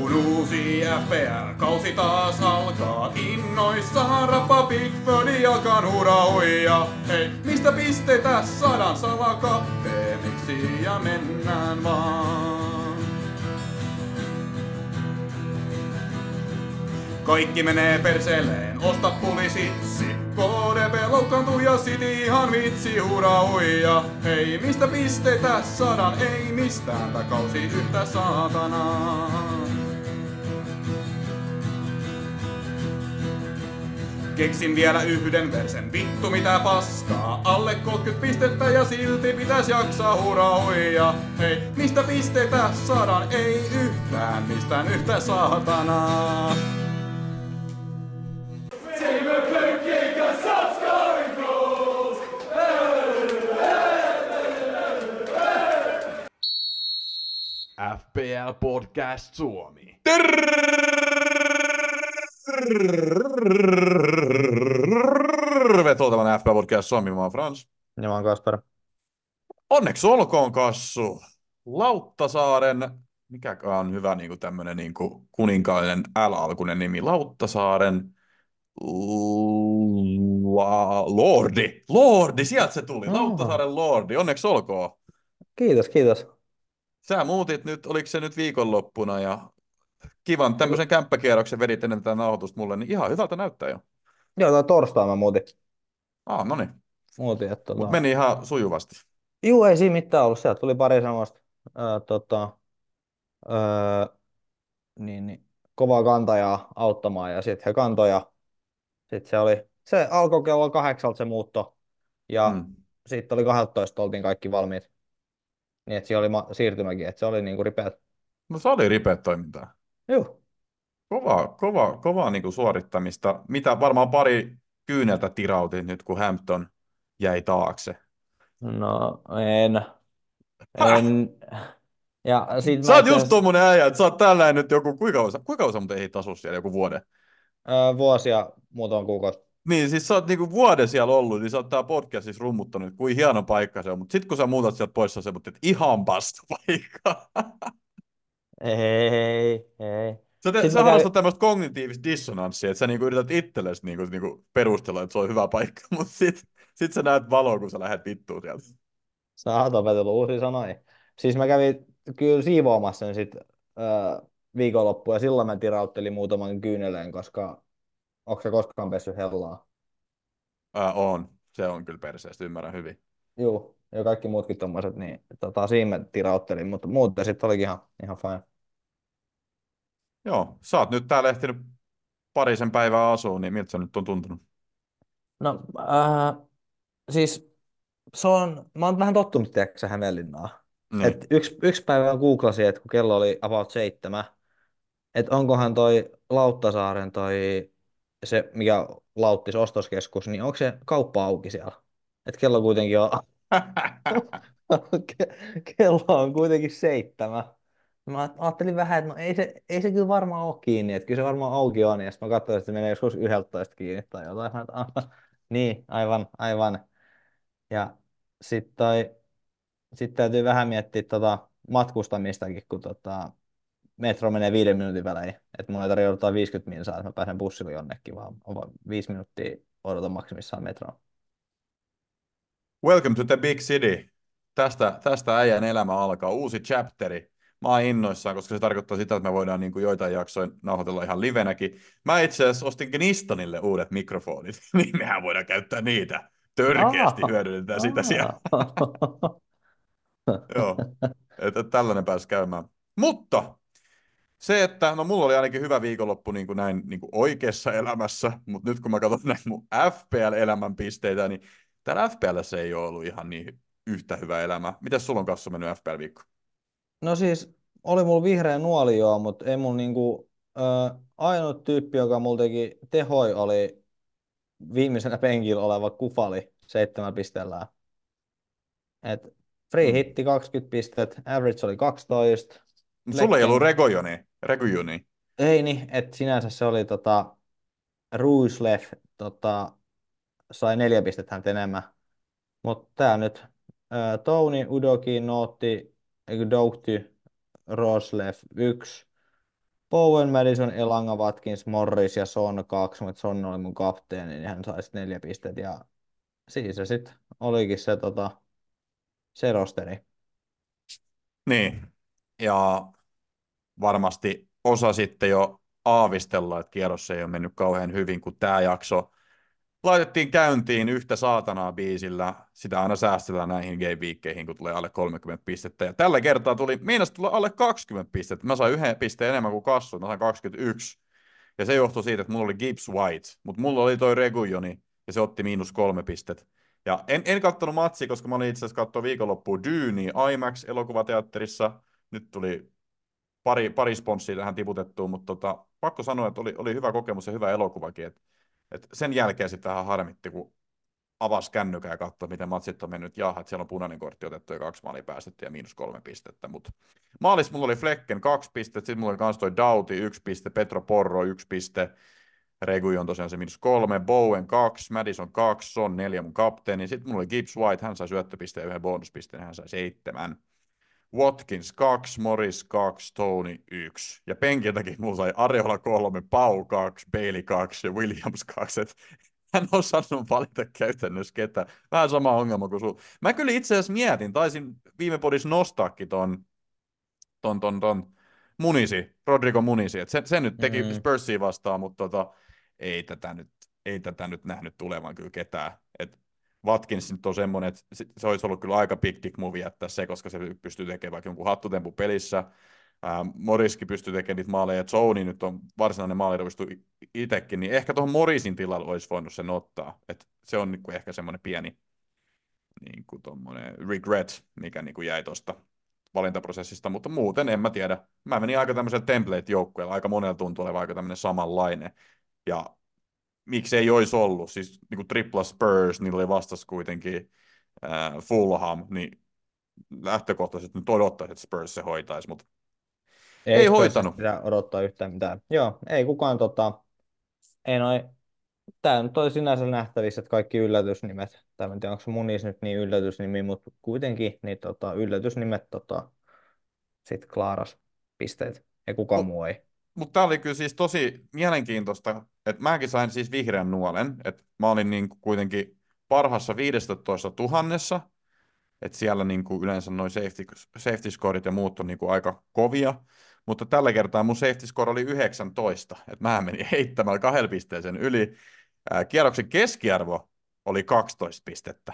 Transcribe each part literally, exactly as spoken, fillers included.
Kun uusi F P L-kausi taas alkaa, innoissaan rappa Pickfordi alkaa hurraa huijaa. Hei, mistä pisteitä saadaan salakapteeniksi ja mennään vaan. Kaikki menee perseelleen, osta pulisitsi. K D P loukkaantuu ja City ihan vitsi hurraa huijaa. Hei, mistä pisteitä saadaan, ei mistään tää kausi yhtä saatanaa. Keksin vielä yhden versen, vittu mitä paskaa. Alle kolmekymmentä pistettä ja silti pitäis jaksaa hurraa huijaa. Hei, mistä pisteitä saadaan, ei yhtään mistään yhtä saatanaa. F P L Podcast Suomi. Tervetuloa tämän F P L Podcast Suomi, mä oon Frans. Ja mä oon Kasper. Onneksi olkoon, Kassu. Lauttasaaren, mikä on hyvä niin kuin tämmönen niin kuin kuninkaallinen L-alkuinen nimi, Lauttasaaren La... Lordi. Lordi, sieltä se tuli. Aha. Lauttasaaren Lordi, onneksi olkoon. Kiitos, kiitos. Sä muutit nyt, oliko se nyt viikonloppuna ja kivan tämmöisen kämppäkierroksen vedit ennen tätä nauhoitusta mulle, niin ihan hyvältä näyttää jo. Joo, tää torstaina mä muutin. Ah, no niin. muutin että, Mut tota... meni ihan sujuvasti. Juu, ei siinä mitään ollut. Sieltä tuli pari semmoista ää, tota, ää, niin, niin, kovaa kantajaa auttamaan ja sitten he kantoi ja sitten se oli, se alkoi kello kahdeksalta se muutto ja Mm. sitten oli kaksitoista oltiin kaikki valmiit. Niin että siinä oli ma- siirtymäkin, että se oli niinku ripeät. No se oli ripeät toimintaa. Juu. Kovaa, kovaa, kovaa niin kuin suorittamista. Mitä varmaan pari kyyneltä tirautit nyt, kun Hampton jäi taakse. No, en. Häh? En. Ja sit Sä mä oot itse just asiassa tommonen äijä, että sä oot tällainen nyt joku, kuinka kauan, sä- kuinka kauan sä muuten ehdit asua siellä, joku vuoden? ää, vuosia muutaman kuukautta. Niin, siis sä oot niinku vuoden siellä ollut, niin sä oot tää podcastissa rummuttanut, kuin hieno paikka se on, mutta sit kun sä muutat sieltä pois, sä oot semmoinen, että ihan pasta paikka. Ei, ei. Sä, te, Sitten sä mä kävin, harrastat tämmöistä kognitiivista dissonanssia, että sä niinku yrität itsellesi niinku, niinku perustella, että se on hyvä paikka, mutta sit, sit sä näet valoa, kun sä lähdet vittuun sieltä. sä oot opetellut uusia sanoja. Siis mä kävin kyllä siivoamassa sen sit äh, viikonloppuun ja silloin mä tirauttelin muutaman kyyneleen, koska onko se koskaan pessyt hellaa? Ää, on. Se on kyllä perseestä, ymmärrän hyvin. Juu, ja kaikki muutkin tommoset, niin tota, siinä mä tirauttelin, mutta muuten sitten olikin ihan, ihan fine. Joo, sä oot nyt täällä ehtinyt parisen päivää asua, niin miltä se nyt on tuntunut? No, äh, siis se on, mä oon vähän tottunut, tiedätkö, Hämeenlinnaan. Niin. Et yksi, yksi päivä googlasin, että kun kello oli about seitsemän, että onkohan toi Lauttasaaren toi se, mikä Lauttis ostoskeskus, niin onko se kauppa auki siellä? Et kello kuitenkin on, ke- kello on kuitenkin seitsemän. Mä ajattelin vähän, että no ei se, ei se kyllä varmaan ole kiinni, että kyllä se varmaan auki on. Ja sitten mä katsoin, että se menee joskus yhdeltätoista kiinni tai jotain. Mä, että, ah, niin, aivan, aivan. Ja sitten toi, sit täytyy vähän miettiä tota matkustamistakin, kun tota, metro menee viiden minuutin välein. Että mun ei tarvitse odottaa viisikymmentä minsaa, että mä pääsen bussilla jonnekin, vaan on vaan viisi minuuttia odotan maksimissaan metroa. Welcome to the big city. Tästä, tästä äijän elämä alkaa. Uusi chapteri. Mä oon innoissaan, koska se tarkoittaa sitä, että me voidaan niin kuin joitain jaksoja nauhoitella ihan livenäkin. Mä itse asiassa ostin Gnistonille uudet mikrofonit, niin mehän voidaan käyttää niitä. Törkeästi Aa, hyödynnetään sitä siellä. aa. Joo, että tällainen pääsi käymään. Mutta se, että no mulla oli ainakin hyvä viikonloppu niin kuin näin niin kuin oikeassa elämässä, mutta nyt kun mä katson näin mun F P L-elämän pisteitä, niin täällä F P L:ssä ei ole ollut ihan niin yhtä hyvä elämä. Mitäs sulla on kanssa mennyt F P L-viikko? No siis oli mulla vihreä nuoli joo, mutta ei mulla niinku, ö, ainut tyyppi, joka mulla teki tehoi, oli viimeisenä penkillä oleva Kufali seitsemän pisteellä. Et free Mm. hitti kaksikymmentä pistet, average oli kaksitoista. Mut sulla ei ollut Lekken, Regojoni, Regujuni. ei niin, että sinänsä se oli tota, Ruislev tota, sai neljä pistettä häntä enemmän. Mutta tää nyt, ö, Touni, Udoki, Nootti, eikö Doukty, Roslev, yksi. Bowen, Madison, Elanga, Watkins, Morris ja Son kaksi, mutta Son oli mun kapteeni, niin hän sai sit neljä pistettä. Ja siis se sitten olikin se, tota, se rosteri. Niin, ja varmasti osa sitten jo aavistella, että kierros ei ole mennyt kauhean hyvin, kun tämä jakso laitettiin käyntiin yhtä saatanaa biisillä. Sitä aina säästellään näihin game-viikkeihin, kun tulee alle kolmekymmentä pistettä. Ja tällä kertaa tuli, miinasta tulla alle kaksikymmentä pistettä. Mä sain yhden pisteen enemmän kuin Kassu, mä sain kaksikymmentäyksi. Ja se johtui siitä, että mulla oli Gibbs White, mutta mulla oli toi Regujoni, ja se otti miinus kolme pistettä. Ja en, en kattonut matsia, koska mä olin itse asiassa katsoa viikonloppuun Dynea IMAX-elokuvateatterissa. Nyt tuli pari, pari sponssia tähän tiputettuun, mutta tota, pakko sanoa, että oli, oli hyvä kokemus ja hyvä elokuvakin. Et, et sen jälkeen sitten vähän harmitti, kun avasi kännykää ja katsoi, miten matsit on mennyt. Jaha, että siellä on punainen kortti otettu ja kaksi maalia päästetty ja miinus kolme pistettä. Mutta maalis mulla oli Flecken kaksi pistettä, sitten mulla oli kans toi Doughty yksi piste, Petro Porro yksi piste, Regujon tosiaan se miinus kolme, Bowen kaksi, Madison kaksi, Son neljä mun kapteeni. Sitten mulla oli Gibbs White, hän sai syöttöpisteen ja yhden bonuspisteen, hän sai seitsemän. Watkins kaksi, Morris kaksi, Tony yksi. Ja penkiltäkin mulla sai Ariola kolme, Pau kaksi, Bailey kaksi ja Williams kaksi. Et hän on osannut valita käytännössä ketään. Vähän sama ongelma kuin sulla. Mä kyllä itse asiassa mietin, taisin viime podissa nostaakin ton, ton, ton, ton Munisi, Rodrigo Munisi. Et se, se nyt teki Mm. Spursia vastaan, mutta tota, ei, tätä nyt, ei tätä nyt nähnyt tulevan kyllä ketään. Et Watkins nyt on semmoinen, että se olisi ollut kyllä aika big dick move jättää se, koska se pystyy tekemään vaikka jonkun hattutempu pelissä. Ää, Morriskin pystyy tekemään niitä maaleja, ja Zoni nyt on varsinainen maalirovistu itsekin, niin ehkä tuohon Morrisin tilalla olisi voinut sen ottaa. Et se on niin kuin ehkä semmoinen pieni niin kuin regret, mikä niin kuin jäi tuosta valintaprosessista, mutta muuten en mä tiedä. Mä menin aika tämmöisellä template-joukkueella, aika monella tuntuu olevan aika tämmöinen samanlainen. Ja miksi ei olisi ollut, siis niin kuin tripla Spurs, niillä oli vastas kuitenkin äh, Fulham, niin lähtökohtaisesti nyt odottaisi, että Spurs se hoitaisi, mutta Ei ei Spursista hoitanut. pidä odottaa yhtään mitään. Joo, ei kukaan tota, ei noi, tää nyt oli sinänsä nähtävissä, että kaikki yllätysnimet, tai en tiedä onko se Munis nyt niin yllätysnimi, mutta kuitenkin niin tota, yllätysnimet tota, sit klaaras pisteet, ja kukaan Mutta muu ei. mut tämä oli kyllä siis tosi mielenkiintoista, että mäkin sain siis vihreän nuolen, että mä olin niin kuin kuitenkin parhassa viisitoista tuhannessa, että siellä niin kuin yleensä noin safety, safety scoret ja muut on niin kuin aika kovia, mutta tällä kertaa mun safety score oli yhdeksäntoista, että mä menin heittämällä kahdella pisteeseen yli. Ää, kierroksen keskiarvo oli kaksitoista pistettä,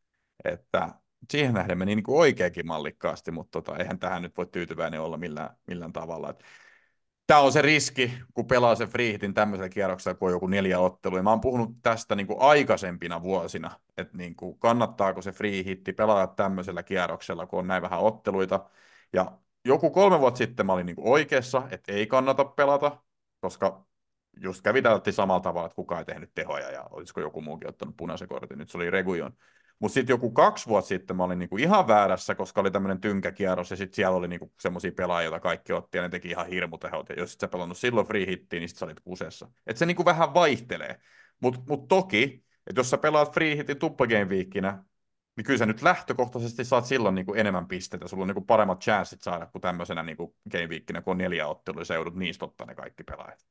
että siihen nähden meni niin kuin oikeakin mallikkaasti, mutta tota, eihän tähän nyt voi tyytyväinen olla millään, millään tavalla. Tämä on se riski, kun pelaa sen free hitin tämmöisellä kierroksella, kun on joku neljä ottelua. Ja mä oon puhunut tästä niin kuin aikaisempina vuosina, että niin kuin kannattaako se free hitti pelata tämmöisellä kierroksella, kun on näin vähän otteluita. Ja joku kolme vuotta sitten mä olin niin kuin oikeassa, että ei kannata pelata, koska just kävi tältä samalla tavalla, että kukaan ei tehnyt tehoja ja olisiko joku muukin ottanut punaisen kortin. Nyt se oli Regujon. Mutta sitten joku kaksi vuotta sitten mä olin niinku ihan väärässä, koska oli tämmöinen tynkäkierros, ja sitten siellä oli niinku semmoisia pelaajia, joita kaikki otti, ja ne teki ihan hirmutehot, ja jos et sä pelannut silloin free hittiin, niin sit sä olit kusessa. Et se niinku vähän vaihtelee. Mutta mut toki, että jos sä pelaat free hitin tuppagame viikkinä, niin kyllä sä nyt lähtökohtaisesti saat silloin niinku enemmän pisteitä, sulla on niinku paremmat chanssit saada kuin tämmöisenä niinku game viikkinä, kun on neljä ottelua, ja sä joudut niistä ottaa ne kaikki pelaajat.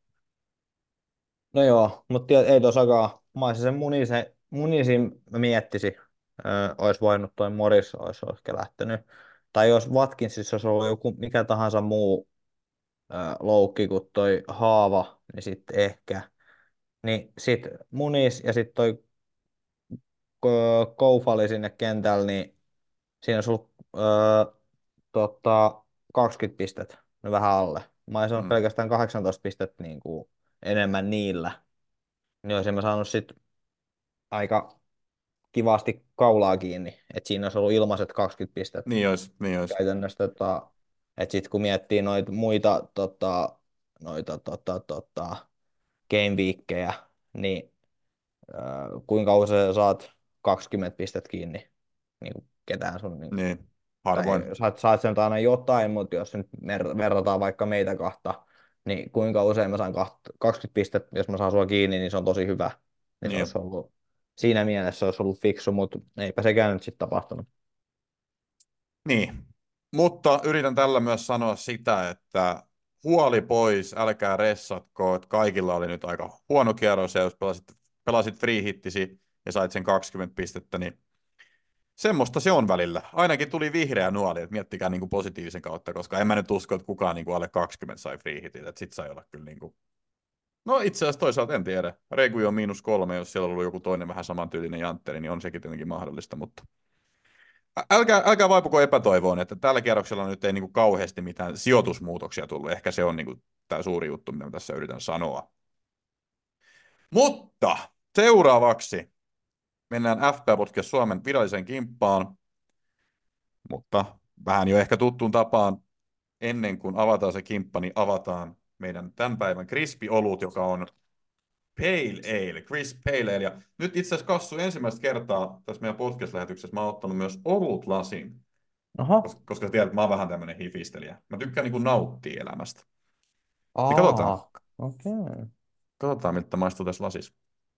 No joo, mutta ei tosakaan. Mä olisin sen munisen, munisin mä miettisin. Öö, olisi voinut toi Morris olisi ehkä lähtenyt. Tai jos Watkinsissa olisi ollut joku mikä tahansa muu öö, loukki kuin toi haava, niin sitten ehkä. Niin sit Munis ja sitten toi Ko- Koufali sinne kentällä, niin siinä olisi ollut öö, tota, kaksikymmentä pistettä, no vähän alle. Mä olisin saanut Mm. pelkästään kahdeksantoista pistettä niin kuin enemmän niillä. Niin olisin mä saanut sit aika kivasti kaulaa kiinni. Et siinä olisi ollut ilmaiset kaksikymmentä pistettä Niin olisi, niin olisi. käytännössä. Tota, että sitten kun miettii noita muita tota, noita, tota, tota, game weekkejä, niin äh, kuinka usein saat kaksikymmentä pistettä kiinni niin kuin ketään sun, niin, Niin, tai harvoin. saat, saat sen aina jotain, mutta jos nyt mer- verrataan vaikka meitä kahta, niin kuinka usein mä saan kaht- kaksikymmentä pistettä, jos mä saan sua kiinni, niin se on tosi hyvä. Niin se Niin. olisi ollut, siinä mielessä se olisi ollut fiksu, mutta eipä sekään nyt sitten tapahtunut. Niin, mutta yritän tällä myös sanoa sitä, että huoli pois, älkää ressatko, että kaikilla oli nyt aika huono kierros, ja jos pelasit, pelasit free-hittisi ja sait sen kaksikymmentä pistettä, niin semmoista se on välillä. Ainakin tuli vihreä nuoli, että miettikää niin kuin positiivisen kautta, koska en mä nyt usko, että kukaan niin kuin alle kaksikymmentä sai free-hitit, että sit sai olla kyllä niin kuin... No itse asiassa toisaalta en tiedä. Regui on miinus kolme, jos siellä on ollut joku toinen vähän samantyylinen jantteri, niin on sekin tietenkin mahdollista, mutta älkää, älkää vaipuko epätoivoon, että tällä kierroksella nyt ei niin kuin kauheasti mitään sijoitusmuutoksia tullut. Ehkä se on niin kuin tämä suuri juttu, mitä mä tässä yritän sanoa. Mutta seuraavaksi mennään F P Podcast Suomen viralliseen kimppaan, mutta vähän jo ehkä tuttuun tapaan ennen kuin avataan se kimppa, niin avataan meidän tämän päivän Crispy-olut, joka on Pale Ale, Crisp Pale Ale. Ja nyt itse asiassa Kassu ensimmäistä kertaa tässä meidän podcast-lähetyksessä mä oon ottanut myös olutlasin, Oho. koska, koska sä tiedät, että mä oon vähän tämmöinen hifistelijä. Mä tykkään niin kuin nauttia elämästä. Niin katsotaan. Aa, okei. Okay. Katsotaan, miltä maistuu tässä lasissa.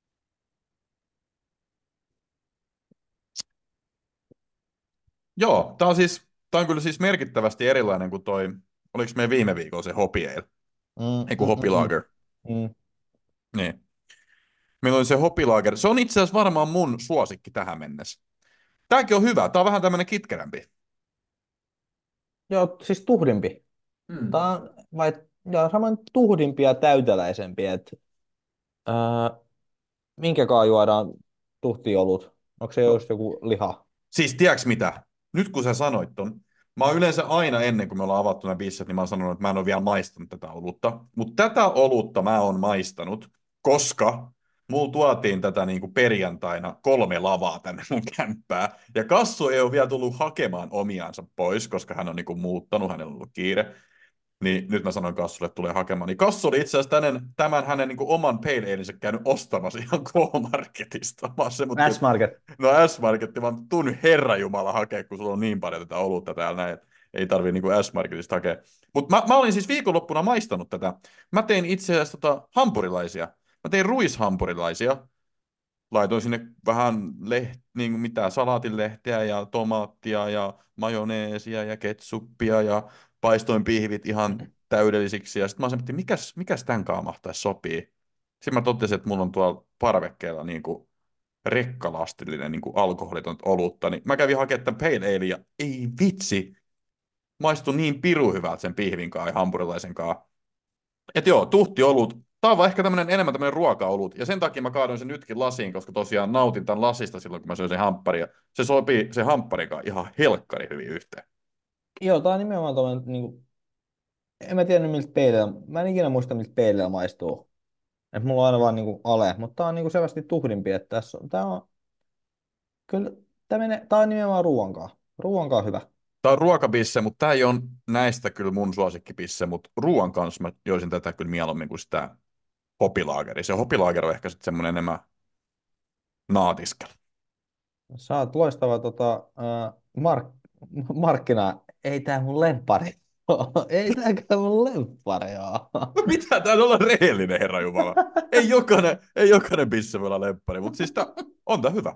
Joo, tää on siis, tää on kyllä siis merkittävästi erilainen kuin toi, oliko meidän viime viikolla se Hopi Ale, Mm, ei kun mm, Hopi mm, Lager. mm. Niin. Meillä oli se Hopi Lager. Se on itse asiassa varmaan mun suosikki tähän mennessä. Tääkin on hyvä. Tää on vähän tämmönen kitkerämpi. Joo, siis tuhdimpi. Mm. Tää on vai, joo, samoin tuhdimpi ja täyteläisempi. Et, ää, minkäkaan juodaan tuhtiolut? Onko se No, just joku liha? siis tiedätkö mitä? Nyt kun sä sanoit ton, mä oon yleensä aina ennen kuin me ollaan avattu nämä bisset, niin mä oon sanonut, että mä en ole vielä maistanut tätä olutta. Mutta tätä olutta mä oon maistanut, koska mulla tuotiin tätä niin kuin perjantaina kolme lavaa tänne mun kämppää. Ja Kassu ei ole vielä tullut hakemaan omiansa pois, koska hän on niin kuin muuttanut, hänellä on ollut kiire. Niin nyt mä sanon Kassulle, että tulee hakemaan. Niin Kassu oli itse asiassa tämän, tämän hänen niin kuin oman pale alensä käynyt ostamassa ihan K-Marketista. Mä oon semmoinen, S-Market. no S-Marketti, vaan tuun herranjumala hakea, kun sulla on niin paljon tätä olutta täällä näin, että ei tarvii niin kuin S-Marketista hakea. Mutta mä, mä olin siis viikonloppuna maistanut tätä. Mä tein itse asiassa tota hampurilaisia. Mä tein ruishampurilaisia. Laitoin sinne vähän leht, niin kuin mitä, salaatinlehteä ja tomaattia ja majoneesia ja ketsuppia ja paistoin pihvit ihan täydellisiksi. Ja sitten mä sanoin, että mikäs, mikäs tämän kanssa mahtaisi sopii. Sitten mä totesin, että mulla on tuolla parvekkeella niin kuin rekkalastillinen niin kuin alkoholitonta olutta. Niin mä kävin hakemaan tämän Pale Ale ja ei vitsi, maistui niin piru hyvältä sen pihvin kanssa ja hampurilaisen kanssa. Että joo, tuhti olut. Tämä on vaan ehkä tämmönen, enemmän tämmöinen ruokaolut. Ja sen takia mä kaadoin sen nytkin lasiin, koska tosiaan nautin tämän lasista silloin, kun mä söin sen hampparin. Ja se sopii sen hampparin kanssa ihan helkkari hyvin yhteen. Joo, tää on nimenomaan tommonen, niinku, en mä tiedä miltä peileillä, mä en ikinä muista miltä peileillä maistuu. Et mulla on aina vaan niinku ale, mutta tää on niinku selvästi tuhdimpi, että tässä on, tää on, kyllä, tää, menee, tää on nimenomaan ruoankaa. Ruoankaa hyvä. Tämä on ruokabisse, mutta tämä ei ole näistä kyllä mun suosikkibisse, mutta ruoan kanssa mä joisin tätä kyllä mieluummin kuin sitä hopilaageria. Se hopilaager on ehkä sitten semmoinen enemmän naatiskelu. Sä oot loistava tota, äh, mark, markkina, ei tää mun lemppari. Ei tääkään mun lemppari oo. No mitä, tää on olla rehellinen, herra Jumala. Ei jokainen, ei jokainen bisse voi olla lemppari, mutta siis tää, on tää hyvä.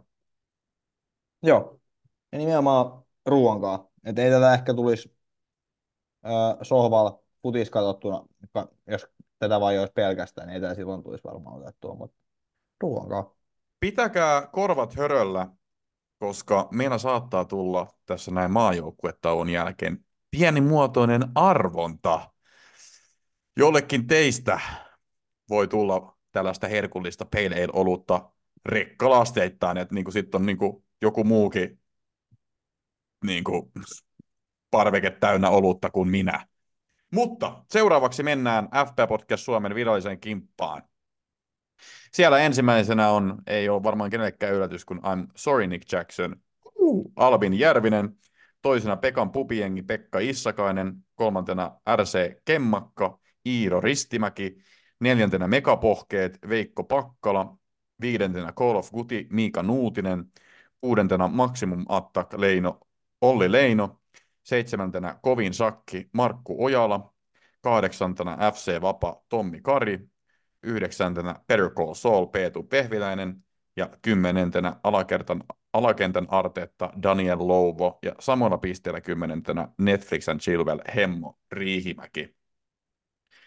Joo, ja nimenomaan ruoankaa. Että ei tätä ehkä tulisi äh, sohvalla futis katsottuna, ka- jos tätä vaan olisi pelkästään, niin ei tätä silloin tulisi varmaan otettua, mutta ruoankaa. Pitäkää korvat höröllä, koska meillä saattaa tulla tässä näin maajoukkuetauon jälkeen pienimuotoinen arvonta. Jollekin teistä voi tulla tällaista herkullista pale ale-olutta rekkalasteittain, että niin sitten on niin kuin joku muukin niin kuin parveke täynnä olutta kuin minä. Mutta seuraavaksi mennään F P Podcast Suomen viralliseen kimppaan. Siellä ensimmäisenä on, ei ole varmaan kenellekään yllätys, kun I'm Sorry Nick Jackson, uh, Albin Järvinen, toisena Pekan pupiengi Pekka Issakainen, kolmantena R C Kemmakka, Iiro Ristimäki, neljäntenä Megapohkeet Veikko Pakkala, viidentenä Call of Duty Miika Nuutinen, kuudentena Maximum Attack Leino, Olli Leino, seitsemäntenä Kovin Sakki Markku Ojala, kahdeksantena F C Vapa Tommi Kari, yhdeksäntenä Better Call Saul Peetu Pehviläinen ja kymmenentenä alakertan, alakentän Arteetta Daniel Louvo ja samalla pisteellä kymmenentenä Netflix and Chillwell Hemmo Riihimäki.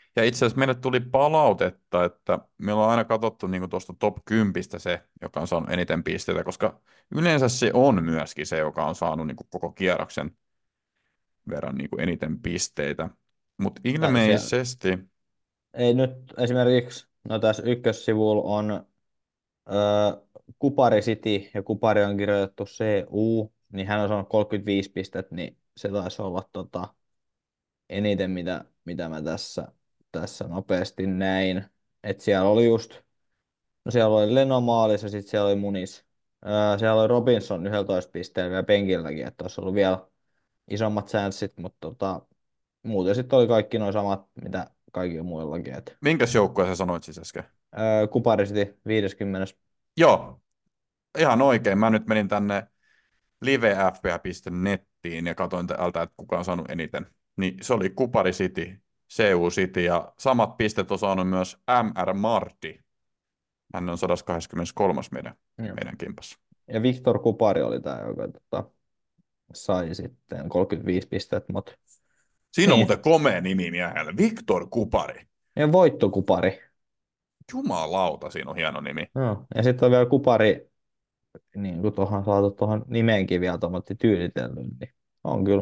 Ja itse asiassa meille tuli palautetta, että me ollaan aina katsottu niin tuosta top kymmenen se, joka on saanut eniten pisteitä, koska yleensä se on myöskin se, joka on saanut niin koko kierroksen verran niin eniten pisteitä. Mutta Tai siellä. ilmeisesti, Ei nyt esimerkiksi, no tässä ykkössivulla on öö, Kupari City ja Kupari on kirjoitettu C U, niin hän on saanut kolmekymmentäviisi pistettä, niin se taisi olla tota, eniten, mitä, mitä mä tässä, tässä nopeasti näin. Et siellä oli just, no siellä oli Leno maalissa ja sitten siellä oli Munis. Öö, siellä oli Robinson yksitoista pisteellä vielä penkilläkin, että olisi ollut vielä isommat chanssit, mutta tota, muuten sitten oli kaikki noin samat, mitä kaikilla muillakin. Et, minkäs joukkueen sä sanoit siis äsken? öö, Kupari City viisikymmentä. Joo, ihan oikein. Mä nyt menin tänne livefp piste nettiin ja katsoin täältä, että kuka on saanut eniten. Niin se oli Kupari City, C U City ja samat pistet on saanut myös M R Marti. Hän on sata kaksikymmentäkolme meidän, Joo. meidän kimpassa. Ja Viktor Kupari oli tämä, joka tota, sai sitten kolmekymmentäviisi pistettä, mutta Siinä on niin. muuten komea nimi miehellä. Viktor Kupari. Ja voittokupari. Jumalauta, siinä on hieno nimi. No. Ja sitten on vielä kupari, niin kuin tuohon saatu tuohon nimeenkin vielä tuommoitti tyylitellyt, niin on kyllä.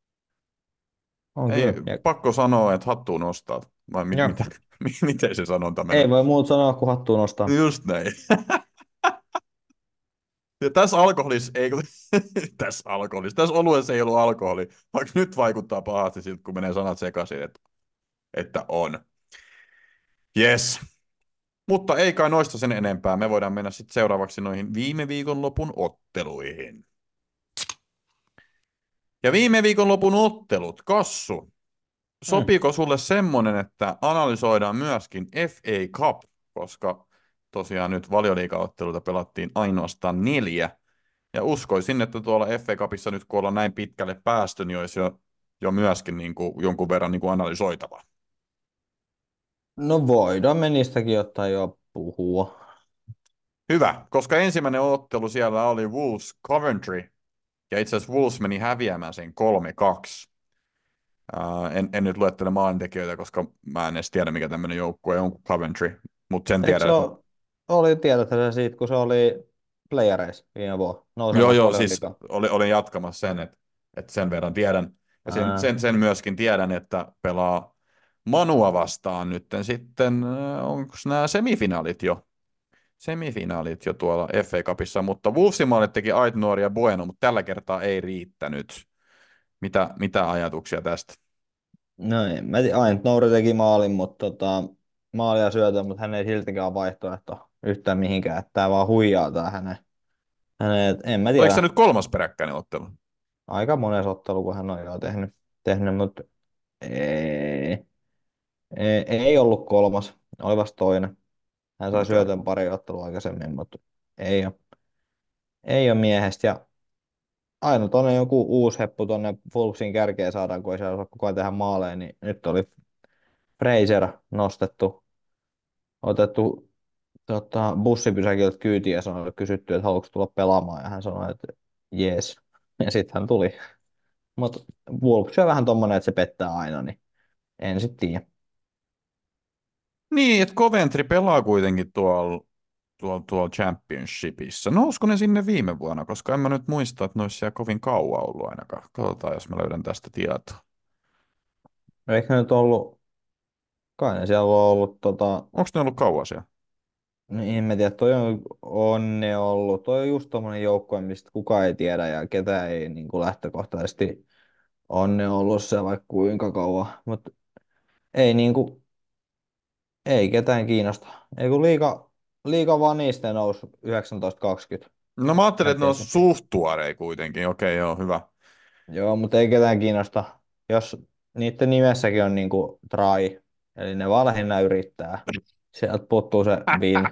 On Ei, kyllä. Ja, pakko sanoa, että hattuun nostaa. Vai mit, ja, mitä, miten se sanonta menee? ei voi muuta sanoa, kun hattuun nostaa. Just näin. Ja tässä alkoholissa ei, tässä alkoholissa, tässä oluessa ei ollut alkoholi, vaikka nyt vaikuttaa pahasti siltä, kun menee sanat sekaisin, että, että on. Yes. Mutta ei kai noista sen enempää. Me voidaan mennä sitten seuraavaksi noihin viime viikonlopun otteluihin. Ja viime viikonlopun ottelut, Kassu, Mm. sopiiko sulle semmonen, että analysoidaan myöskin F A Cup, koska tosiaan nyt valioliigaotteluita pelattiin ainoastaan neljä. Ja uskoisin, että tuolla F A Cupissa nyt kun ollaan näin pitkälle päästy, niin olisi jo, jo myöskin niin kuin, jonkun verran niin kuin analysoitavaa. No voidaan me niistäkin ottaa jo puhua. Hyvä, koska ensimmäinen ottelu siellä oli Wolves Coventry, ja itse asiassa Wolves meni häviämään sen kolme kaksi. Uh, en, en nyt luettele maalintekijöitä, koska mä en edes tiedä, mikä tämmöinen joukkue on kuin Coventry, mutta sen Eikö tiedän, se että... ole, oli tiedätkö se siitä, kun se oli playereissa viime vuonna, Joo, nousemassa joo, paljon siis liikaa. olin, olin jatkamassa sen, että, että sen verran tiedän. Ja sen, Ää, sen, sen myöskin tiedän, että pelaa Manua vastaan nyt sitten, onko nämä semifinaalit jo? Semifinaalit jo tuolla F A Cupissa, mutta Wolvesin maalit teki Aitnoor ja Bueno, mutta tällä kertaa ei riittänyt. Mitä, mitä ajatuksia tästä? no en mä tiedä, aina Nouri teki maalin, mutta tota, maalia syötä, mutta hän ei siltikään ole vaihtoehto yhtään mihinkään, että tää vaan huijaa tää hänen. hänen en mä Oliko se tiedä, nyt kolmas peräkkäinen ottelu? aika monessa ottelu, kun hän on jo tehnyt, tehnyt mutta ei, ei, ei ollut kolmas, oli vasta toinen. Hän sai Okay. syötön pari ottelua aikaisemmin, mutta ei ole, ei ole miehestä. Ja aina tuonne joku uusi heppu tuonne Fulksin kärkeen saadaan, kun ei saa koko ajan tehdä maaleja, niin nyt oli Fraser nostettu, otettu tota, bussipysäkiltä kyytiin ja sanoi, kysytty, että haluatko tulla pelaamaan, ja hän sanoi, että jees. Ja sitten hän tuli. Mutta Wolves on vähän tommonen, että se pettää aina, niin en sitten tiedä. Niin, että Coventry pelaa kuitenkin tuolla tuolla tuolla Championshipissa. Nousko ne sinne viime vuonna, koska en mä nyt muista, että ne olisi siellä kovin kauan ollut ainakaan. Katsotaan, jos mä löydän tästä tietoa. Eikö ne nyt ollut, kai ne siellä on ollut, tota, Onko ne ollut kauan siellä? niin en mä tiedä, toi on, on ne ollut. Toi on just tommonen joukkue, mistä kukaan ei tiedä ja ketä ei niin kuin lähtökohtaisesti on ne ollut se vaikka kuinka kauan. Mutta ei niinku, ei ketään kiinnosta. Ei kun liiga, liiga vaan niistä nousi yhdeksäntoista kaksikymmentä No mä ajattelin, että ne on jälkeen. suht tuoreja kuitenkin. Okei, joo, hyvä. Joo, mutta ei ketään kiinnosta. Jos niiden nimessäkin on niinku try, eli ne vaan lähinnä yrittää. Sieltä puuttuu se win.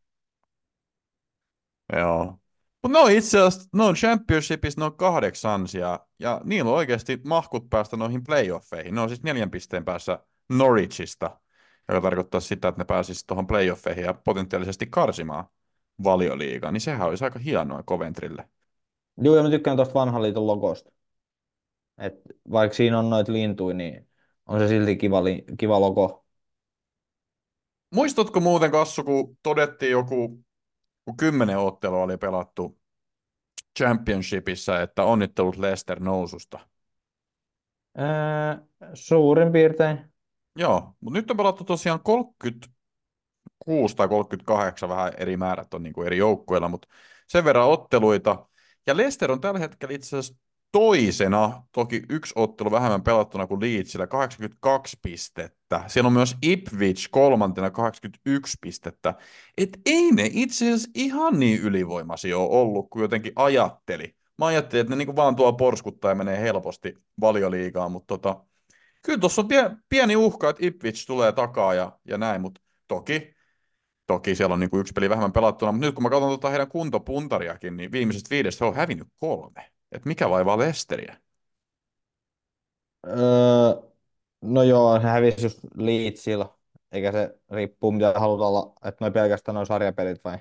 Joo. Mutta ne on itse asiassa, ne on Championshipissa, ne on kahdeksansia, ja niillä on oikeasti mahkut päästä noihin playoffeihin. Ne on siis neljän pisteen päässä Norwichista, joka tarkoittaa sitä, että ne pääsisivät tuohon playoffeihin ja potentiaalisesti karsimaan Valioliigaa, niin sehän olisi aika hienoa Coventrylle. Joo, ja mä tykkään tuosta vanhan liiton logosta. Et vaikka siinä on noita lintuja, niin on se silti kiva, li- kiva logo. Muistatko muuten, Kassu, kun todettiin joku, kun kymmenen ottelua oli pelattu Championshipissa, että onnittelut Leicester noususta? Öö, suurin piirtein. Joo, mutta nyt on pelattu tosiaan kolmekymmentäkuusi tai kolmekymmentäkahdeksan, vähän eri määrät on niin kuin eri joukkueilla, mutta sen verran otteluita. Ja Leicester on tällä hetkellä itse asiassa toisena, toki yksi ottelu vähemmän pelattuna kuin Leedsillä, kahdeksankymmentäkaksi pistettä. Siellä on myös Ipswich kolmantena kahdeksankymmentäyksi pistettä. Et ei ne itse asiassa ihan niin ylivoimaisia ole ollut kuin jotenkin ajatteli. Mä ajattelin, että ne niin vaan tuo porskuttaa ja menee helposti Valioliigaan, mutta tota, kyllä tuossa on pie- pieni uhka, että Ipswich tulee takaa ja, ja näin, mutta toki, toki siellä on niinku yksi peli vähemmän pelattuna, mutta nyt kun mä katson tota heidän kuntopuntariakin, niin viimeisestä viidestä he on hävinnyt kolme. Et mikä vaivaa Lesteriä? Öö, no joo, se hävisi just Leedsillä, eikä se riippuu mitä halutaan olla, että noi pelkästään noin sarjapelit vai?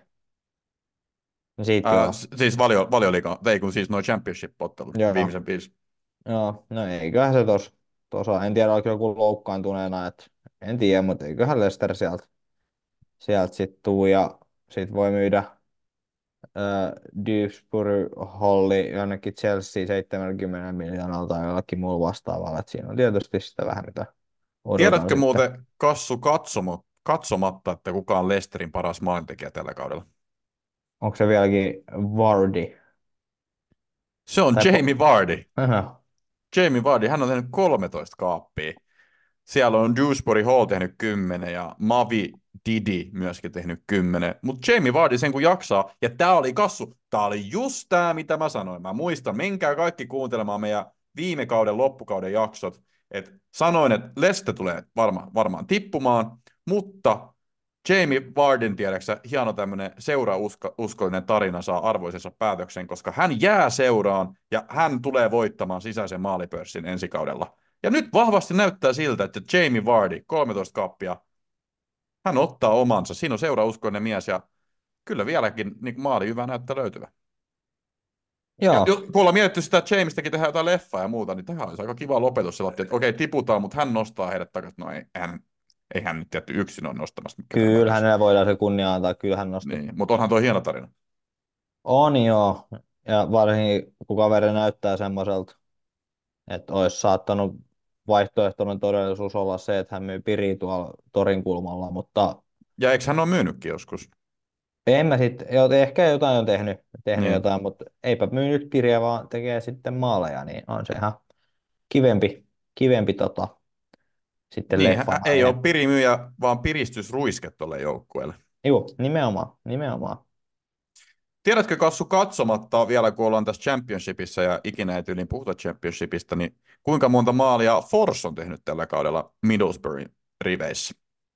No siitä Ää, joo. s- siis valio, valioliiga, ei kun siis noin championship-ottelut, Joo, viimeisen viisi. joo, no eiköhän se tos, tosa, en tiedä oliko joku loukkaantuneena, että en tiedä, mutta eiköhän Lester sieltä, sieltä sitten tuu ja sit voi myydä äh, Dewsbury Holli jonnekin Chelsea seitsemänkymmentä miljoonaa tai jollakin muulla vastaavalla. Et siinä on tietysti sitä vähän mitä odotan Tiedätkö sitten. muuten, Kassu, katsomo, katsomatta, että kuka on Lesterin paras maalintekijä tällä kaudella? Onko se vieläkin Vardy? Se on Tai po- Jamie Vardy. Aha. Jamie Vardy, hän on tehnyt kolmetoista kaappia. Siellä on Dewsbury Hall tehnyt kymmenen ja Mavi Didi myöskin tehnyt kymmenen. Mutta Jamie Vardy sen kun jaksaa, ja tää oli kassu, tää oli just tää mitä mä sanoin. Mä muistan, menkää kaikki kuuntelemaan meidän viime kauden loppukauden jaksot. Et sanoin, että Leste tulee varma, varmaan tippumaan, mutta Jamie Vardyn tiedäksä, hieno tämmöinen seurauskollinen tarina saa arvoisensa päätöksen, koska hän jää seuraan ja hän tulee voittamaan sisäisen maalipörssin ensi kaudella. Ja nyt vahvasti näyttää siltä, että Jamie Vardy, kolmetoista kappia, hän ottaa omansa. Siinä on seurauskollinen mies ja kyllä vieläkin niin maali hyvä näyttää löytyvän. Ja Joo, jo- kun ollaan mietitty sitä, että Jamestäkin tehdään jotain leffaa ja muuta, niin tähän olisi aika kiva lopetus. Sellainen, että okei, tiputaan, mutta hän nostaa heidät takaisin. No ei, hän, ei hän nyt tietty yksin ole nostamassa ketään kyllä takaisin. hänellä voidaan se kunnia antaa, kyllä hän nosti. Niin, mutta onhan tuo hieno tarina. On joo, ja varsinkin kun kaveri näyttää semmoiselta, että olisi saattanut vaihtoehtoinen todellisuus olla se, että hän myy piriä tuolla torin kulmalla, mutta Ja eikö hän ole myynytkin joskus? en mä sitten, ehkä jotain on tehnyt, tehnyt Niin, jotain, mutta eipä myy nyt piriä, vaan tekee sitten maaleja, niin on se ihan kivempi, kivempi tota, sitten niin hän leffan ei ole aihe. pirimyyjä, vaan piristysruiske tuolle joukkueelle. Joo, nimenomaan, nimenomaan. Tiedätkö Kassu katsomatta vielä, kun ollaan tässä championshipissa ja ikinä ei tyyliin puhuta championshipista, niin kuinka monta maalia Force on tehnyt tällä kaudella Middlesbrough riveissä?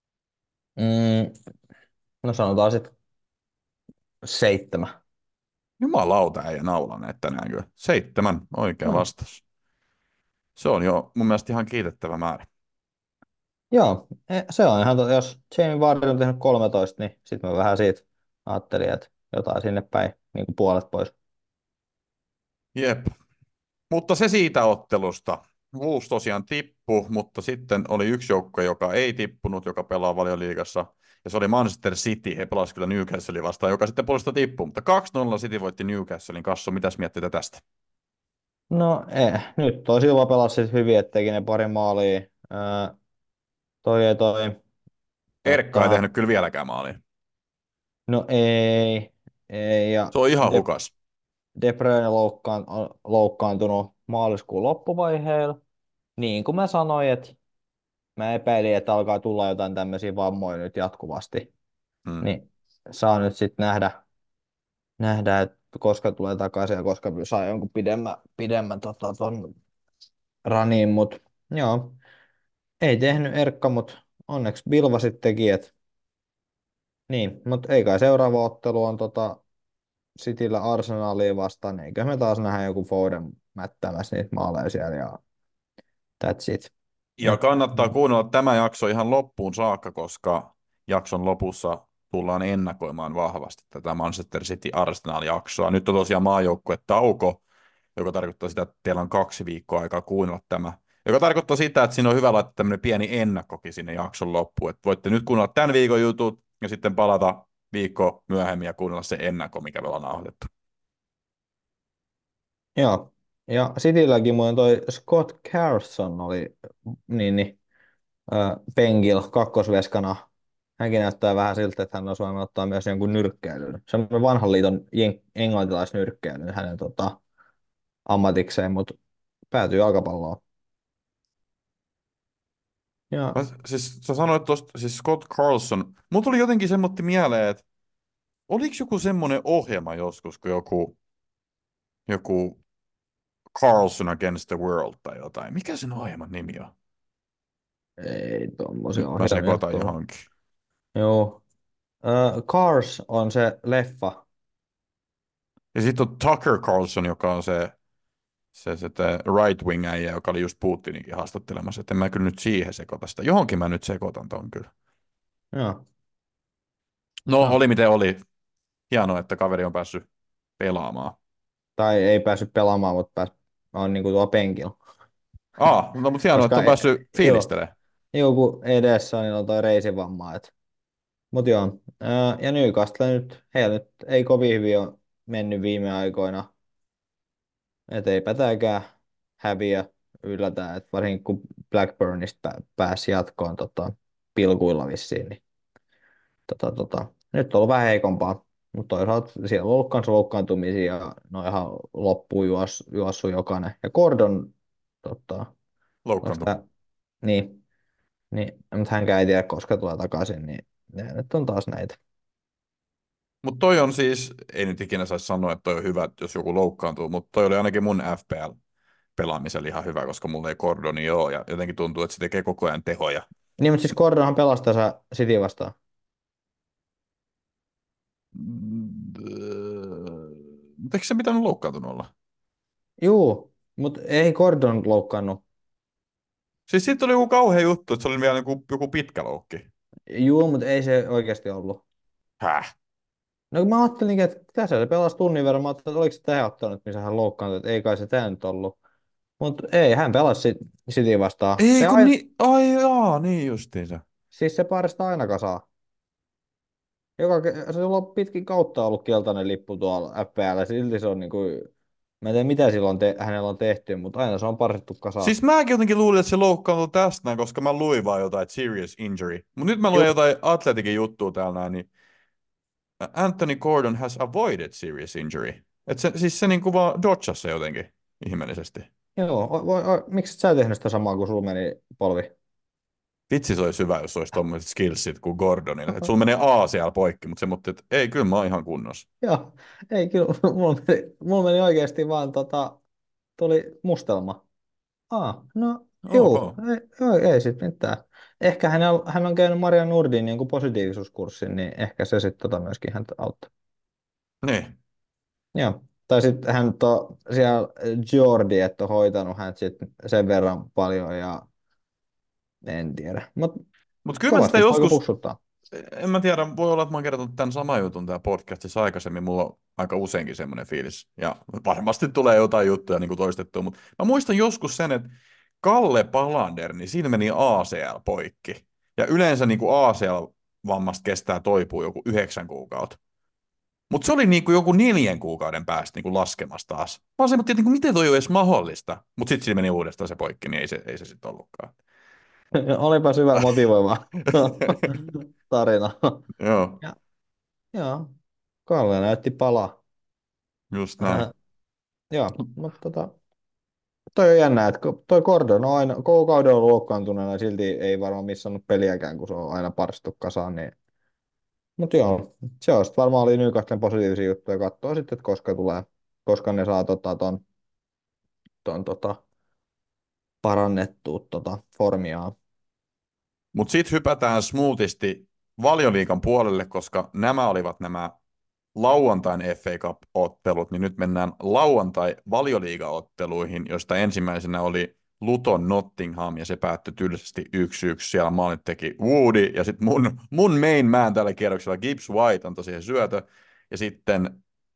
Mm, no sanotaan sitten seitsemän. Jumalauta ei naula näitä tänään kyllä. Seitsemän, oikea No. vastaus. Se on jo mun mielestä ihan kiitettävä määrä. Joo, e, se on ihan, to- jos Jamie Vardy on tehnyt kolmetoista, niin sitten mä vähän siitä ajattelin, että jotain sinne päin, niin kuin puolet pois. Jep. Mutta se siitä ottelusta. Wolves tosiaan tippu, mutta sitten oli yksi joukko, joka ei tippunut, joka pelaa Valioliigassa. Ja se oli Manchester City. He pelasivat kyllä Newcastlein vastaan, joka sitten puolesta tippui. Mutta kaksi nolla City voitti Newcastlein. Kassu, mitäs miettii tästä? No eh, nyt toi Silva pelasi sit hyvin, että teki ne pari maalia. Ää, toi ei toi. Erkka ei Totta. tehnyt kyllä vieläkään maalia. No ei, ei. Ja Se on ihan De, hukas. De Bruyne loukkaan, on loukkaantunut maaliskuun loppuvaiheella. Niin kuin mä sanoin, että mä epäilin, että alkaa tulla jotain tämmöisiä vammoja nyt jatkuvasti. Hmm. Niin saa nyt sitten nähdä, nähdä, että koska tulee takaisin ja koska saa jonkun pidemmän, pidemmän tota, ton raniin, mutta joo, ei tehnyt Erkka, mutta onneksi Bilva sitten teki, et, niin, mutta ei kai seuraava ottelu on tota Cityllä Arsenalia vastaan, niin eikä me taas nähdä joku Foden mättämässä niitä maaleja siellä ja that's it. Ja Et, kannattaa kuunnella tämä jakso ihan loppuun saakka, koska jakson lopussa tullaan ennakoimaan vahvasti tätä Manchester City Arsenal-jaksoa. Nyt on tosiaan maajoukkue tauko, joka tarkoittaa sitä, että teillä on kaksi viikkoa aikaa kuunnella tämä. Joka tarkoittaa sitä, että siinä on hyvä laittaa tämmöinen pieni ennakkokin sinne jakson loppuun. Että voitte nyt kuunnella tämän viikon jutut ja sitten palata viikko myöhemmin ja kuunnella se ennakko, mikä me ollaan nauhoitettu. Joo. Ja Citylläkin muuten toi Scott Carson oli niin, niin, äh, penkillä kakkosveskana. Hänkin näyttää vähän siltä, että hän olisi voinut ottaa myös jonkun nyrkkeilyn. Semmoinen vanhan liiton jen- englantilaisnyrkkeilyn hänen tota, ammatikseen, mutta päätyy jalkapalloon. Ja Mä, siis sä sanoit tuosta, siis Scott Carlson. Mulla tuli jotenkin semmoinen mieleen, että oliko joku semmoinen ohjelma joskus, kun joku, joku Carlson Against the World tai jotain. Mikä sen ohjelman nimi on? ei tuommoisia Nyt mä ohjelmia sekoitan tullut. johonkin. Joo. Äh, Cars on se leffa. Ja sitten on Tucker Carlson, joka on se, se, se right wing äijä, joka oli just Putininkin haastattelemassa. Että en mä kyllä nyt siihen sekoita sitä. Johonkin mä nyt sekoitan ton kyllä. Joo. No, No. oli miten oli. Hienoa, että kaveri on päässyt pelaamaan. Tai ei päässyt pelaamaan, mutta pääs, on niinku tuo penkillä. Ah, no mutta hienoa, että Koska on e- päässyt joo, fiilistelemään. joku edessä niin on toi reisivamma. Et. Mut joo. Ää, ja Newcastle nyt, heillä nyt ei kovin hyvin ole mennyt viime aikoina. Et eipä tääkään häviä yllätä, et varsinkin kun Blackburnista pä- pääsi jatkoon tota, pilkuilla vissiin, niin tota, tota, nyt on ollut vähän heikompaa. Mutta toisaalta siellä on ollut kanssa loukkaantumisia ja no ihan loppuun juos, juossut jokainen. Ja Gordon, tota, onko Loukkaantu. tää, niin, niin, mutta hänkään ei tiedä, koska tulee takaisin, niin ne nyt on taas näitä. Mutta toi on siis, ei nyt ikinä saisi sanoa, että toi on hyvä, jos joku loukkaantuu, mutta toi oli ainakin mun F P L-pelaamisella ihan hyvä, koska mulla ei Gordoni ole ja jotenkin tuntuu, että se tekee koko ajan tehoja. Niin, mutta siis Gordonhan pelasi tässä City vastaan. Mutta eikö se pitänyt loukkaantunut olla? Juu, mutta ei Gordon loukkaannut. Siis siitä oli joku kauhea juttu, että se oli vielä joku, joku pitkä loukki. Juu, mutta ei se oikeasti ollut. Häh? No kun mä ajattelin, että tässä se pelasi tunnin verran, mä ajattelin, että oliko se tähän ottanut, missä hän loukkaantui, että ei kai se tämä nyt ollut. Mutta ei, hän pelasi sit- City vastaan. Ei Se kun aina, niin, ai jaa, niin justiinsa. siis se parista aina kasaa. Joka, ke- se on pitkin kautta ollut keltainen lippu tuolla F P L, silti se on niinku, mä en tiedä mitä silloin te, hänellä on tehty, mutta aina se on parsittu kasaan. Siis mäkin jotenkin luulin, että se loukkaantui tästä näin, koska mä luin vaan jotain serious injury. Mutta nyt mä luen Juu, jotain Atletikin juttua täällä näin, niin Anthony Gordon has avoided serious injury. Et se, siis se niinku vaan dodgasi se jotenkin ihmeellisesti. joo, o, o, o, miksi et sä tehnyt sitä samaa kuin sulla meni polvi? Vitsi se olisi hyvä, jos olisi tommoset skillsit kuin Gordonilla. Että sulla menee A siellä poikki, mutta se mutta että ei, kyllä mä oon ihan kunnossa. Joo, ei kyllä, mulla meni, mulla meni oikeasti vaan tota, tuli mustelma. Ah, no juu, Ok. ei, joo, ei sit mitään. Ehkä hän on, hän on käynyt Maria Nurdin niin positiivisuuskurssin, niin ehkä se sitten tota myöskin häntä auttaa. Niin. Joo. Tai sitten hän to, siellä Jordi, että on hoitanut hän sit sen verran paljon ja en tiedä. Mutta Mutta kyllä mä sitä kovasti poika joskus, puksuttaa. en mä tiedä, voi olla, että mä oon kertonut tämän saman jutun täällä podcastissa aikaisemmin. Mulla on aika useinkin semmoinen fiilis. Ja varmasti tulee jotain juttuja niin kuin toistettua. Mutta mä muistan joskus sen, että Kalle Palander, niin siinä meni A C L poikki. Ja yleensä niin kuin A C L-vammasta kestää toipua joku yhdeksän kuukautta. Mutta se oli niinku joku neljän kuukauden päästä niinku laskemassa taas. Mä oon semmoinen, että niinku, miten toi on edes mahdollista. Mutta sitten siinä meni uudestaan se poikki, niin ei se, ei se sitten ollutkaan. Olipa hyvä motivoiva tarina. Joo, Ja, joo, Kalle näytti palaa. just näin. Äh, joo, mutta tota, toi on jännä, että ko- toi Gordon on aina koko kauden ollut loukkaantuneena ja silti ei varmaan missannut peliäkään, kun se on aina parstu kasaan. Niin. Mutta joo, se on sit varmaan oli Newcastlen positiivisia juttuja. Katsoa sitten, että koska tulee, koska ne saa tota, ton, ton, tota, parannettua tota, formiaan. Mutta sitten hypätään smoothisti Valioliigan puolelle, koska nämä olivat nämä lauantain F A Cup-ottelut, niin nyt mennään lauantai Valioliiga-otteluihin, josta ensimmäisenä oli Luton Nottingham, ja se päättyi tylsästi yksi yksi. Siellä maalit teki Woody, ja sitten mun, mun main man tällä kierroksella Gibbs White antoi siihen syötö, ja sitten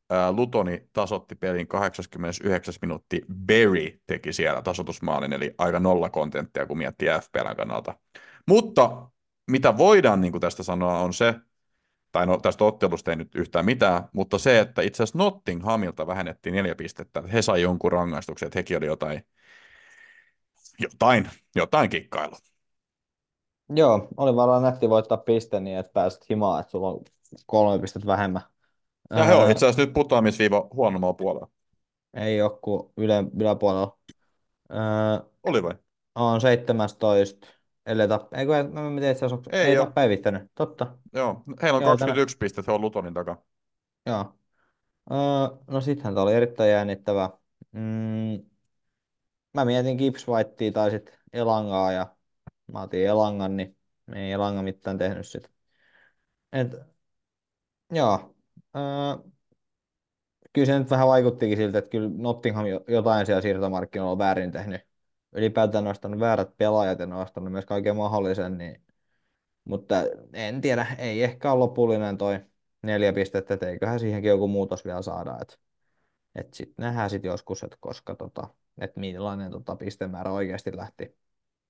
ää, Lutoni tasotti pelin kahdeksankymmentäyhdeksän minuutti. Berry teki siellä tasoitusmaalin, eli aika nolla kontenttia, kun miettii F P L:n kannalta. Mutta mitä voidaan niin kuin tästä sanoa on se, tai no tästä ottelusta ei nyt yhtään mitään, mutta se, että itse asiassa Nottinghamilta vähennettiin neljä pistettä, että he sai jonkun rangaistuksen, että hekin oli jotain, jotain, jotain kikkailua. Joo, oli varmaan nätti voittaa piste niin, että pääset himaan, että sulla on kolme pistettä vähemmän. Ja he on Öö, itse asiassa nyt putoamisviiva huonommalla puolella. ei ole kuin yle, yläpuolella. Öö, Oli vai? on seitsemästoista. Ellei tap... Eikö, mä en tiedä, itse asiassa, Ei ei ole. tää päivittänyt. Totta. Joo, heillä on Joo, tänä... kaksikymmentäyksi pistettä, he on Lutonin takaa. Joo. Öö, no sittenhän tää oli erittäin jännittävä. Mm, mä mietin Gibbs Whitea tai sit Elangaa ja mä otin Elangan, niin ei Elanga mitään tehnyt sit. Et, joo. Öö, kyllä se nyt vähän vaikuttikin siltä, että kyllä Nottingham jo- jotain siellä siirtomarkkinoilla on väärin tehnyt. Ylipäätään nostanut väärät pelaajat ja nostanut myös kaiken mahdollisen, niin, mutta en tiedä, ei ehkä ole lopullinen toi neljä pistettä, että eiköhän siihenkin joku muutos vielä saada, että et sitten nähdään sitten joskus, että koska tota, että millainen tota pistemäärä oikeasti lähti.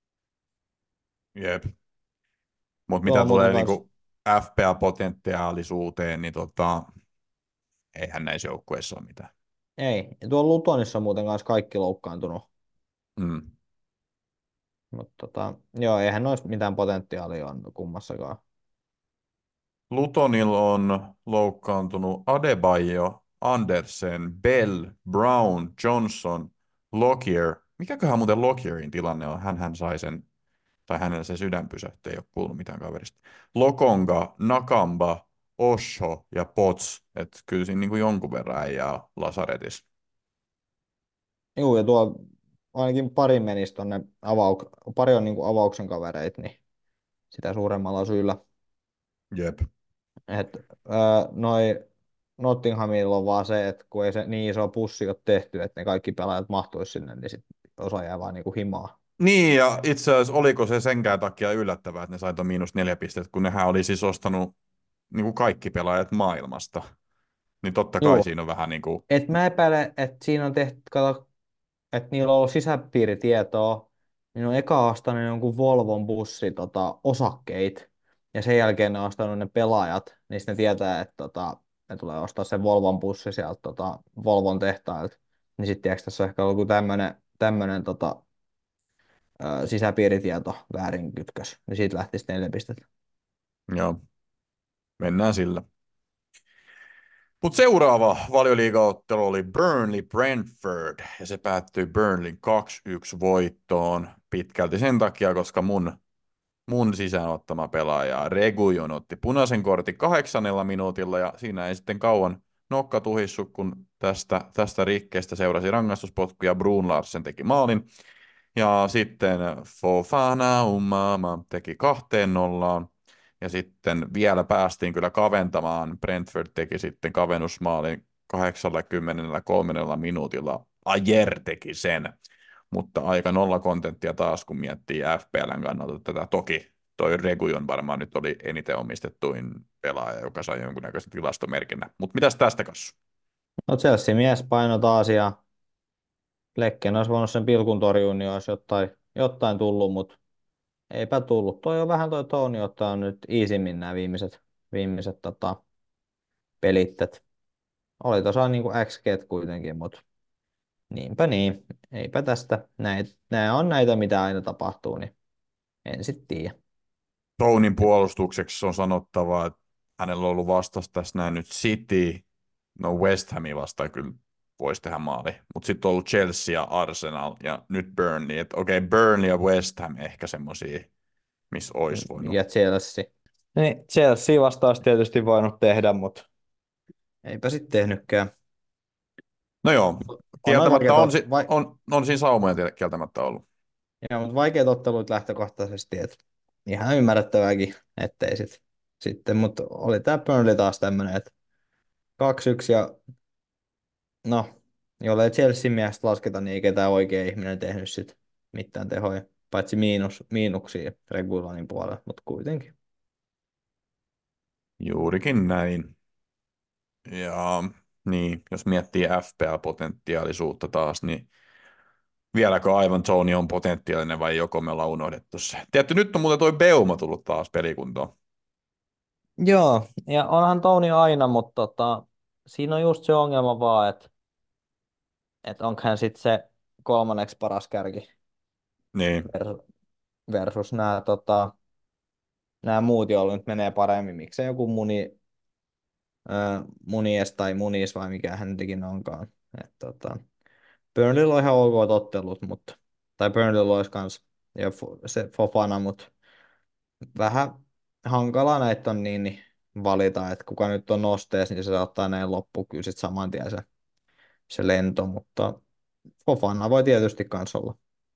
Jep. Mutta Tuolla mitä on muuten tulee kanssa, niinku F P A-potentiaalisuuteen, niin tota, eihän näissä joukkueissa ole mitään. ei, ja tuolla Lutonissa on muuten kanssa kaikki loukkaantunut, Mm. mutta tota, joo, eihän noissa mitään potentiaalia on kummassakaan. Lutonilla on loukkaantunut Adebayo, Andersen, Bell, Brown, Johnson, Lockyer. Mikäköhän muuten Lockerin tilanne on? Hän, hän sai sen, tai hänellä se sydän pysähtyi, ei ole kuullut mitään kaverista. Lokonga, Nakamba, Osho ja Potts. Että kyllä siinä niin kuin jonkun verran äijää lasaretissa. Joo, ja tuo ainakin pari menisi tonne avauk- pari on niinku avauksen kavereita, niin sitä suuremmalla syyllä. Jep. Et, öö, noi Nottinghamilla on vaan se, että kun ei se niin iso pussi ole tehty, että ne kaikki pelaajat mahtuisi sinne, niin sit osa jää vaan niinku himaa. Niin, ja itse asiassa oliko se senkään takia yllättävää, että ne sai ton miinus neljä pistettä, kun nehän oli siis ostanut niin kuin kaikki pelaajat maailmasta. Niin totta kai Joo, siinä on vähän niin kuin, et mä epäilen, että siinä on tehty, kato, että niillä on ollut sisäpiiritietoa, niin on eka ostanut jonkun Volvon bussi tota, osakkeit, ja sen jälkeen ne on ostanut ne pelaajat, niin sitten ne tietää, että tota, ne tulee ostaa sen Volvon bussi sieltä tota, Volvon tehtailta. Niin sitten tiedätkö, tässä on ehkä ollut joku tämmöinen tämmönen, tota, ö, sisäpiiritieto väärinkytkös, niin siitä lähti sitten neljä pistettä. joo, mennään sillä. Mutta seuraava valioliigaottelu oli Burnley Brentford, ja se päättyi Burnleyn kaksi yksi voittoon pitkälti sen takia, koska mun, mun sisäänottama pelaaja Regujon otti punaisen kortin kahdeksannella minuutilla, ja siinä ei sitten kauan nokka tuhissu, kun tästä, tästä rikkeestä seurasi rangaistuspotku, ja Brun Larsen teki maalin. Ja sitten Fofana Umama teki kahteen nollaan. Ja sitten vielä päästiin kyllä kaventamaan. Brentford teki sitten kavennusmaalin kahdeksankymmentäkolme minuutilla. Ajer teki sen. Mutta aika nolla kontenttia taas, kun miettii F P L:n kannalta tätä. Toki toi Regujon varmaan nyt oli eniten omistettuin pelaaja, joka sai jonkunnäköisen tilastomerkinnän. Mutta mitäs tästä kanssa? No Chelsea mies paino taas, ja Lekken olisi voinut sen pilkun torjua, niin olisi jotain, jotain tullut, mutta eipä tullut. Toi on vähän toi Toni ottaa nyt iisimmin nämä viimeiset, viimeiset tota, pelit. Et oli tuossa niinku X G kuitenkin, mutta niinpä niin. Eipä tästä. Näitä, nämä on näitä, mitä aina tapahtuu, niin en sitten tiedä. Tonin puolustukseksi on sanottava, että hänellä on ollut vastas tässä näin nyt City, no West Hamia vastaan kyllä voisi tehdä maali, mutta sitten on ollut Chelsea ja Arsenal ja nyt Burnley, että okei, okay, Burnley ja West Ham ehkä semmoisia, missä olisi voinut. Ja Chelsea. Niin, Chelsea vastaus tietysti voinut tehdä, mutta eipä sitten tehnytkään. No joo, On noin kieltämättä vaikeat, on, ot- si- vai- on, on siinä saumoja tie- kieltämättä ollut. ja, mutta vaikeat ottelut lähtökohtaisesti, että ihan ymmärrettävääkin, ettei sit, sitten, mutta oli tämä Burnley taas tämmöinen, että kaksi yksi ja no, jollei Chelsea miestä lasketa, niin ei ketään oikea ihminen tehnyt sit mitään tehoja, paitsi miinus, miinuksia Regulonin puolella, mutta kuitenkin. Juurikin näin. Ja Niin, jos miettii F P L-potentiaalisuutta taas, niin vieläkö aivan Tony on potentiaalinen vai joko me ollaan unohdettu se. Tiedätkö, nyt on muuten toi Beuma tullut taas pelikuntoon. Joo, ja onhan Tony aina, mutta tota, siinä on just se ongelma vaan, että että onko hän sitten se kolmanneksi paras kärki Niin. versus, versus nämä tota, nämä muut, joilla nyt menee paremmin. Miksei joku muni, äh, Munies tai Munis vai mikä hän nyt ikinä onkaan. Et, tota, Burnleyllä on ihan ok tottelut, mutta, tai Burnleyllä olisi kans ja Fo- se Fofana, mutta vähän hankala näitä on niin, niin valita, että kuka nyt on nosteessa, niin se saattaa näin loppu kyllä sit saman tien se, se lento, mutta Fofana voi tietysti kans olla.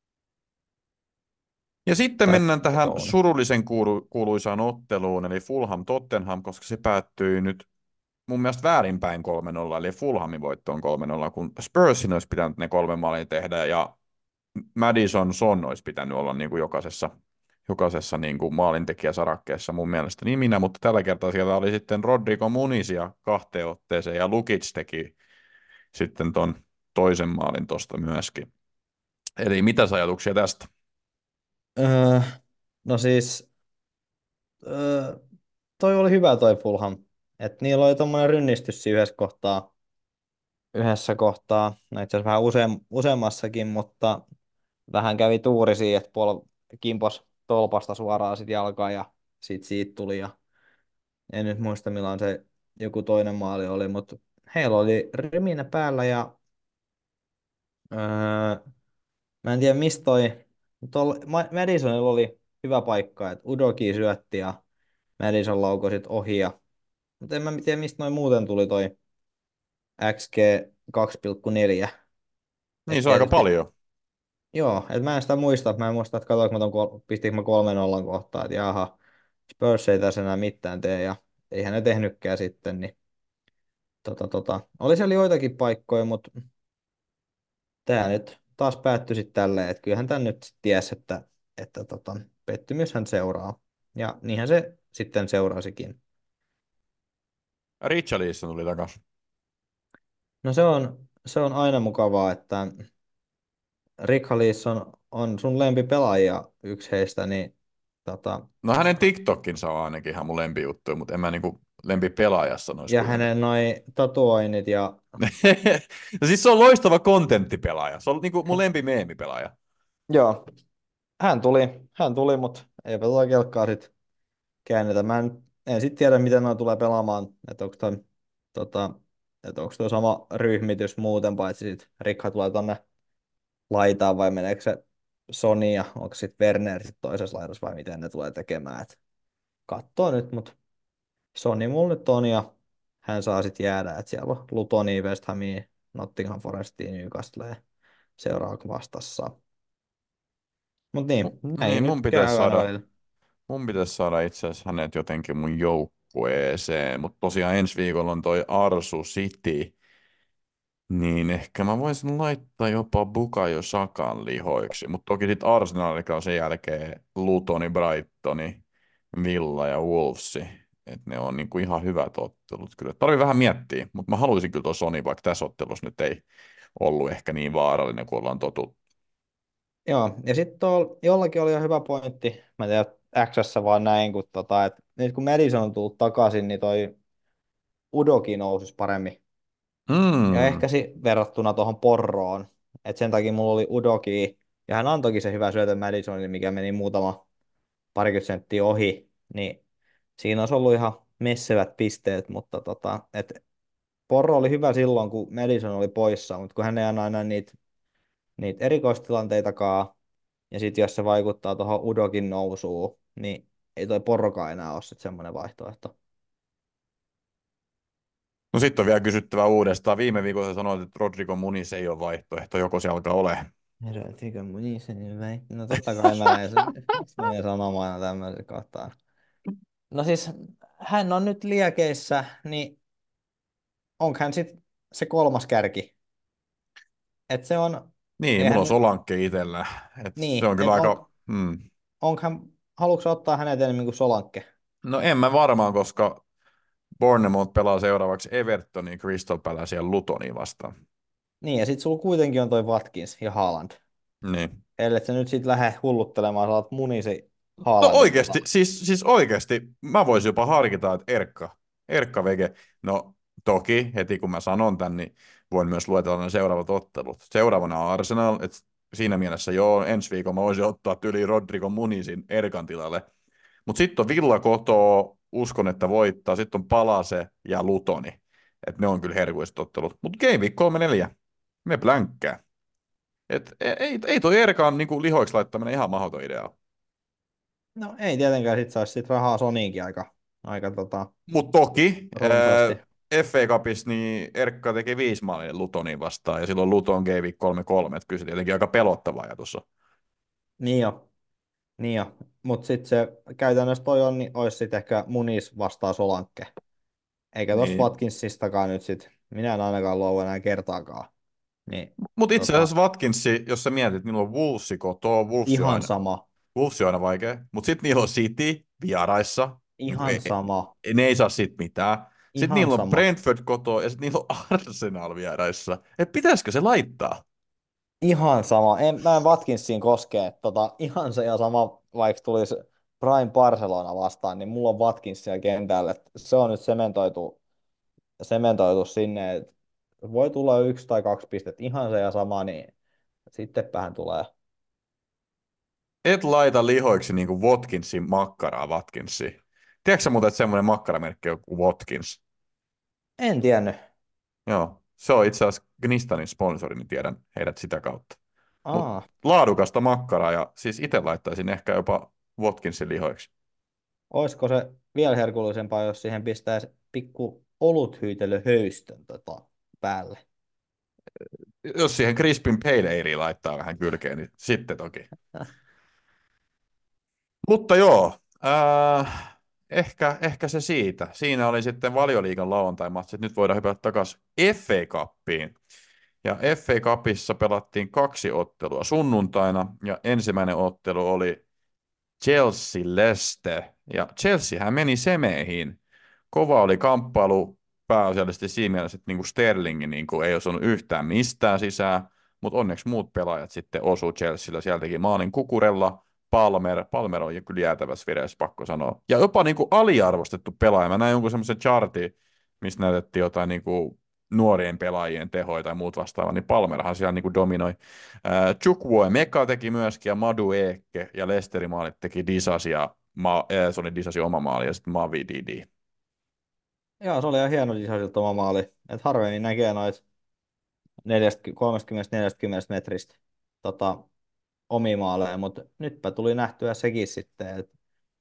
Ja sitten Tai mennään tähän Tony. surullisen kuulu- kuuluisaan otteluun, eli Fulham Tottenham, koska se päättyi nyt mun mielestä väärinpäin kolme nolla, eli Fulhamin voitto on kolme nolla, kun Spursin olisi pitänyt ne kolme maalia tehdä, ja Madison Son olisi pitänyt olla niin kuin jokaisessa, jokaisessa niin kuin maalintekijäsarakkeessa mun mielestä niminä, mutta tällä kertaa siellä oli sitten Rodrigo Munisia kahteen otteeseen, ja Lukic teki sitten ton toisen maalin tosta myöskin. Eli mitä ajatuksia tästä? Öö, no siis, öö, toi oli hyvä toi Fulham. Et niillä oli tommonen rynnistys siinä yhdessä kohtaa, yhdessä kohtaa, no itse asiassa vähän useam, useammassakin, mutta vähän kävi tuuri siihen, että puol kimpos tolpasta suoraan sit jalkaan ja sit siitä tuli. Ja en nyt muista milloin se joku toinen maali oli, mutta heillä oli reminä päällä ja öö, mä en tiedä mistä toi, tol, Ma- Madisonilla oli hyvä paikka, että Udoki syötti ja Madison laukoi sit ohi. Ja, mutta en mä tiedä mistä noin muuten tuli toi X G kaksi pilkku neljä. Niin, Et se on aika tietysti, paljon. joo, et mä en sitä muista, mä en muista, että katsoinko mä ton, kol- pistikö mä kolmen nollan kohtaa, että jaha, Spurs ei tässä enää mitään tee, ja eihän ne tehnytkään sitten, niin tota, tota. Oli siellä joitakin paikkoja, mutta tää nyt taas päättyi sitten tälleen, että kyllähän tän nyt sit ties, että, että tota, pettymyshän seuraa, ja niinhän se sitten seurasikin. Richarlison tuli takaisin. No se on, se on aina mukavaa, että Rick on, on sun lempipelaaja yksi heistä, niin tota, No hänen TikTokinsa on ainakin ihan mun lempijuttuja, mutta en mä niinku lempipelaajassa sanoisi ja kyllä hänen. hänen noi tatuoinnit ja No siis se on loistava kontenttipelaaja. Se on niinku mun lempimeemipelaaja. joo, hän tuli, hän tuli, mutta eipä tuota kelkkaa sit käännetä. Mä en, en sit tiedä, miten noi tulee pelaamaan, että onko toi, tota, että onko toi sama ryhmitys muuten, paitsi sit Rikka tulee tonne laitaan vai meneekö se Sony ja onko sitten Werner sit toisessa laidassa vai miten ne tulee tekemään. Et kattoo nyt, mutta Sony mulla nyt on ja hän saa sitten jäädä, että siellä on Lutonia, West Hamia, Nottingham Forestia, Newcastle seuraavaksi vastassa. Mutta niin, Niin, näin mun nyt pitäisi käy aina saada, välillä. mun pitäisi saada itse asiassa hänet jotenkin mun joukkueeseen, mutta tosiaan ensi viikolla on toi Arsu City, niin ehkä mä voisin laittaa jopa Bukayo Sakan lihoiksi, mutta toki sitten Arsenalilla on sen jälkeen Lutoni, Brightoni, Villa ja Wolvesi, että ne on niinku ihan hyvät ottelut kyllä. Tarvii vähän miettiä, mutta mä haluaisin kyllä tuo Sony, vaikka tässä ottelussa nyt ei ollut ehkä niin vaarallinen kuin ollaan totuttu. Joo, ja sitten jollakin oli jo hyvä pointti, mä en tiedä Xssä vaan näin, kun tota, et nyt kun Madison on tullut takaisin, niin toi Udoki nousisi paremmin. Ja Mm. ehkä si verrattuna tuohon Porroon, että sen takia mulla oli Udoki, ja hän antoikin se hyvä syötön Madisonille, mikä meni muutama parikymmentä senttiä ohi, niin siinä olisi ollut ihan messevät pisteet, mutta tota, et Porro oli hyvä silloin, kun Madison oli poissa, mutta kun hän ei anna aina niitä, niitä erikoistilanteitakaan, ja sitten jos se vaikuttaa tuohon Udokin nousuun, niin ei toi Porrokaan enää ole sitten semmoinen vaihtoehto. No sitten on vielä kysyttävä uudestaan. Viime viikolla sä sanoit, että Rodrigo Muniz ei ole vaihtoehto, joko se alkaa ole. Erotiinko mun niin väitti? No totta kai mä näin sen sen sanomaan tämmöisen kohtaan. No siis hän on nyt liekeissä, niin onko hän sitten se kolmas kärki? Et se on, Niin, mulla eihän on nyt, Solanke itsellä. Et se niin, on kyllä että on, aika... Mm. onko hän, haluatko sä ottaa hänet enemmän kuin Solankke? No en mä varmaan, koska Bournemouth pelaa seuraavaksi Evertonin, Crystal Palace ja Lutonia vastaan. Niin, ja sitten sulla kuitenkin on toi Watkins ja Haaland. Niin. Ellet sä nyt sit lähde hulluttelemaan, sä oot munisi No Haalandin oikeasti, tota. siis, siis oikeasti, mä voisin jopa harkita, että Erkka, Erkka Vege, no toki heti kun mä sanon tän, niin voin myös luetella ne seuraavat ottelut. Seuraavana on Arsenal, että siinä mielessä joo, ensi viikolla mä voisin ottaa tyli Rodrigo Munisin Erkan tilalle. Mutta sitten on Villa kotoa, uskon, että voittaa, sitten on Palase ja Lutoni. Että ne on kyllä herkuiset ottelut. Mutta Game Week kolme neljä, me blänkkää. Et ei, ei ei toi Erkan niinku lihoiksi laittaminen ihan mahdoton idea. No ei tietenkään sit saisi sit rahaa Soniinkin aika, aika tota, Mutta toki runsaasti. ää, F A Cupissa niin Erkka teki viisi maalia Lutonin vastaan, ja silloin Luton Game Week kolme kolme, että kyllä se tietenkin aika pelottava ajatus on. Niin jo, niin jo. Mut sit se käytännössä toi on, niin ois sit ehkä Munis vastaa Solankke. Eikä tossa Niin. Watkinsistakaan nyt sit, minä en ainakaan luovu enää kertaakaan. Niin, Mutta itse tota, asiassa Watkinsi, jos sä mietit, niillä on Wolvesi kotoa, Wolves on ihan aina, sama, Wolves on aina vaikea, mutta sitten niillä on City vieraissa, niin kuin ihan ei, sama, ei, ne ei saa sit mitään. Sitten ihan niillä on sama. Brentford kotoa ja sitten niillä on Arsenal vieraissa. Et pitäisikö se laittaa? Ihan sama. En, mä en Watkinsiin koskee. Tota, ihan se ja sama, vaikka tulisi Prime Barcelona vastaan, niin mulla on Watkins siellä kentällä. Et se on nyt sementoitu, sementoitu sinne, että voi tulla yksi tai kaksi pistettä. Ihan se ja sama, niin sittenpähän tulee. Et laita lihoiksi niin kuin Watkinsin makkaraa Watkinsiin. Tiedätkö sä muuten, että semmoinen makkaramerkki on kuin Watkins? En tiennyt. Joo, se on itse asiassa Gnistanin sponsori, niin tiedän heidät sitä kautta. Mutta Aa, laadukasta makkaraa, ja siis itse laittaisin ehkä jopa Watkinsin lihoiksi. olisiko se vielä herkullisempaa, jos siihen pistäisi pikku oluthyytelöhöystön tota, päälle? Jos siihen Crispin Pale Alea laittaa vähän kylkeen, niin sitten toki. Mutta joo, äh, ehkä, ehkä se siitä. Siinä oli sitten Valioliigan lauantai-matsit. Nyt voidaan hypätä takaisin F A Cupiin. Ja F A Cupissa pelattiin kaksi ottelua sunnuntaina, ja ensimmäinen ottelu oli Chelsea-Leicester. Ja Chelseahän meni semeihin. Kova oli kamppailu pääasiallisesti siinä mielessä, että niinku Sterlingi niinku ei osannut yhtään mistään sisään, mutta onneksi muut pelaajat sitten osu Chelsealla. Sieltäkin maalin Kukurella, Palmer. Palmer on kyllä jäätävässä vireessä, pakko sanoa. Ja jopa niinku aliarvostettu pelaaja. Mä näin jonkun semmoisen chartin, mistä näytettiin jotain niinku nuorien pelaajien tehoja tai muut vastaavaa, niin Palmerhan siellä niinku dominoi. Äh, Chukwue Meka teki myöskin, ja Madu Eekke ja Lesterin maalit teki Disas, ja Ma, äh, se oli Disasi oma maali, ja sitten Mavi Didi. Joo, se oli ihan hieno sisäisiltä oma maali. Että harvemmin näkee noit kolmekymmentä neljäkymmentä metristä tota, omia maaleja, mutta nytpä tuli nähtyä sekin sitten, että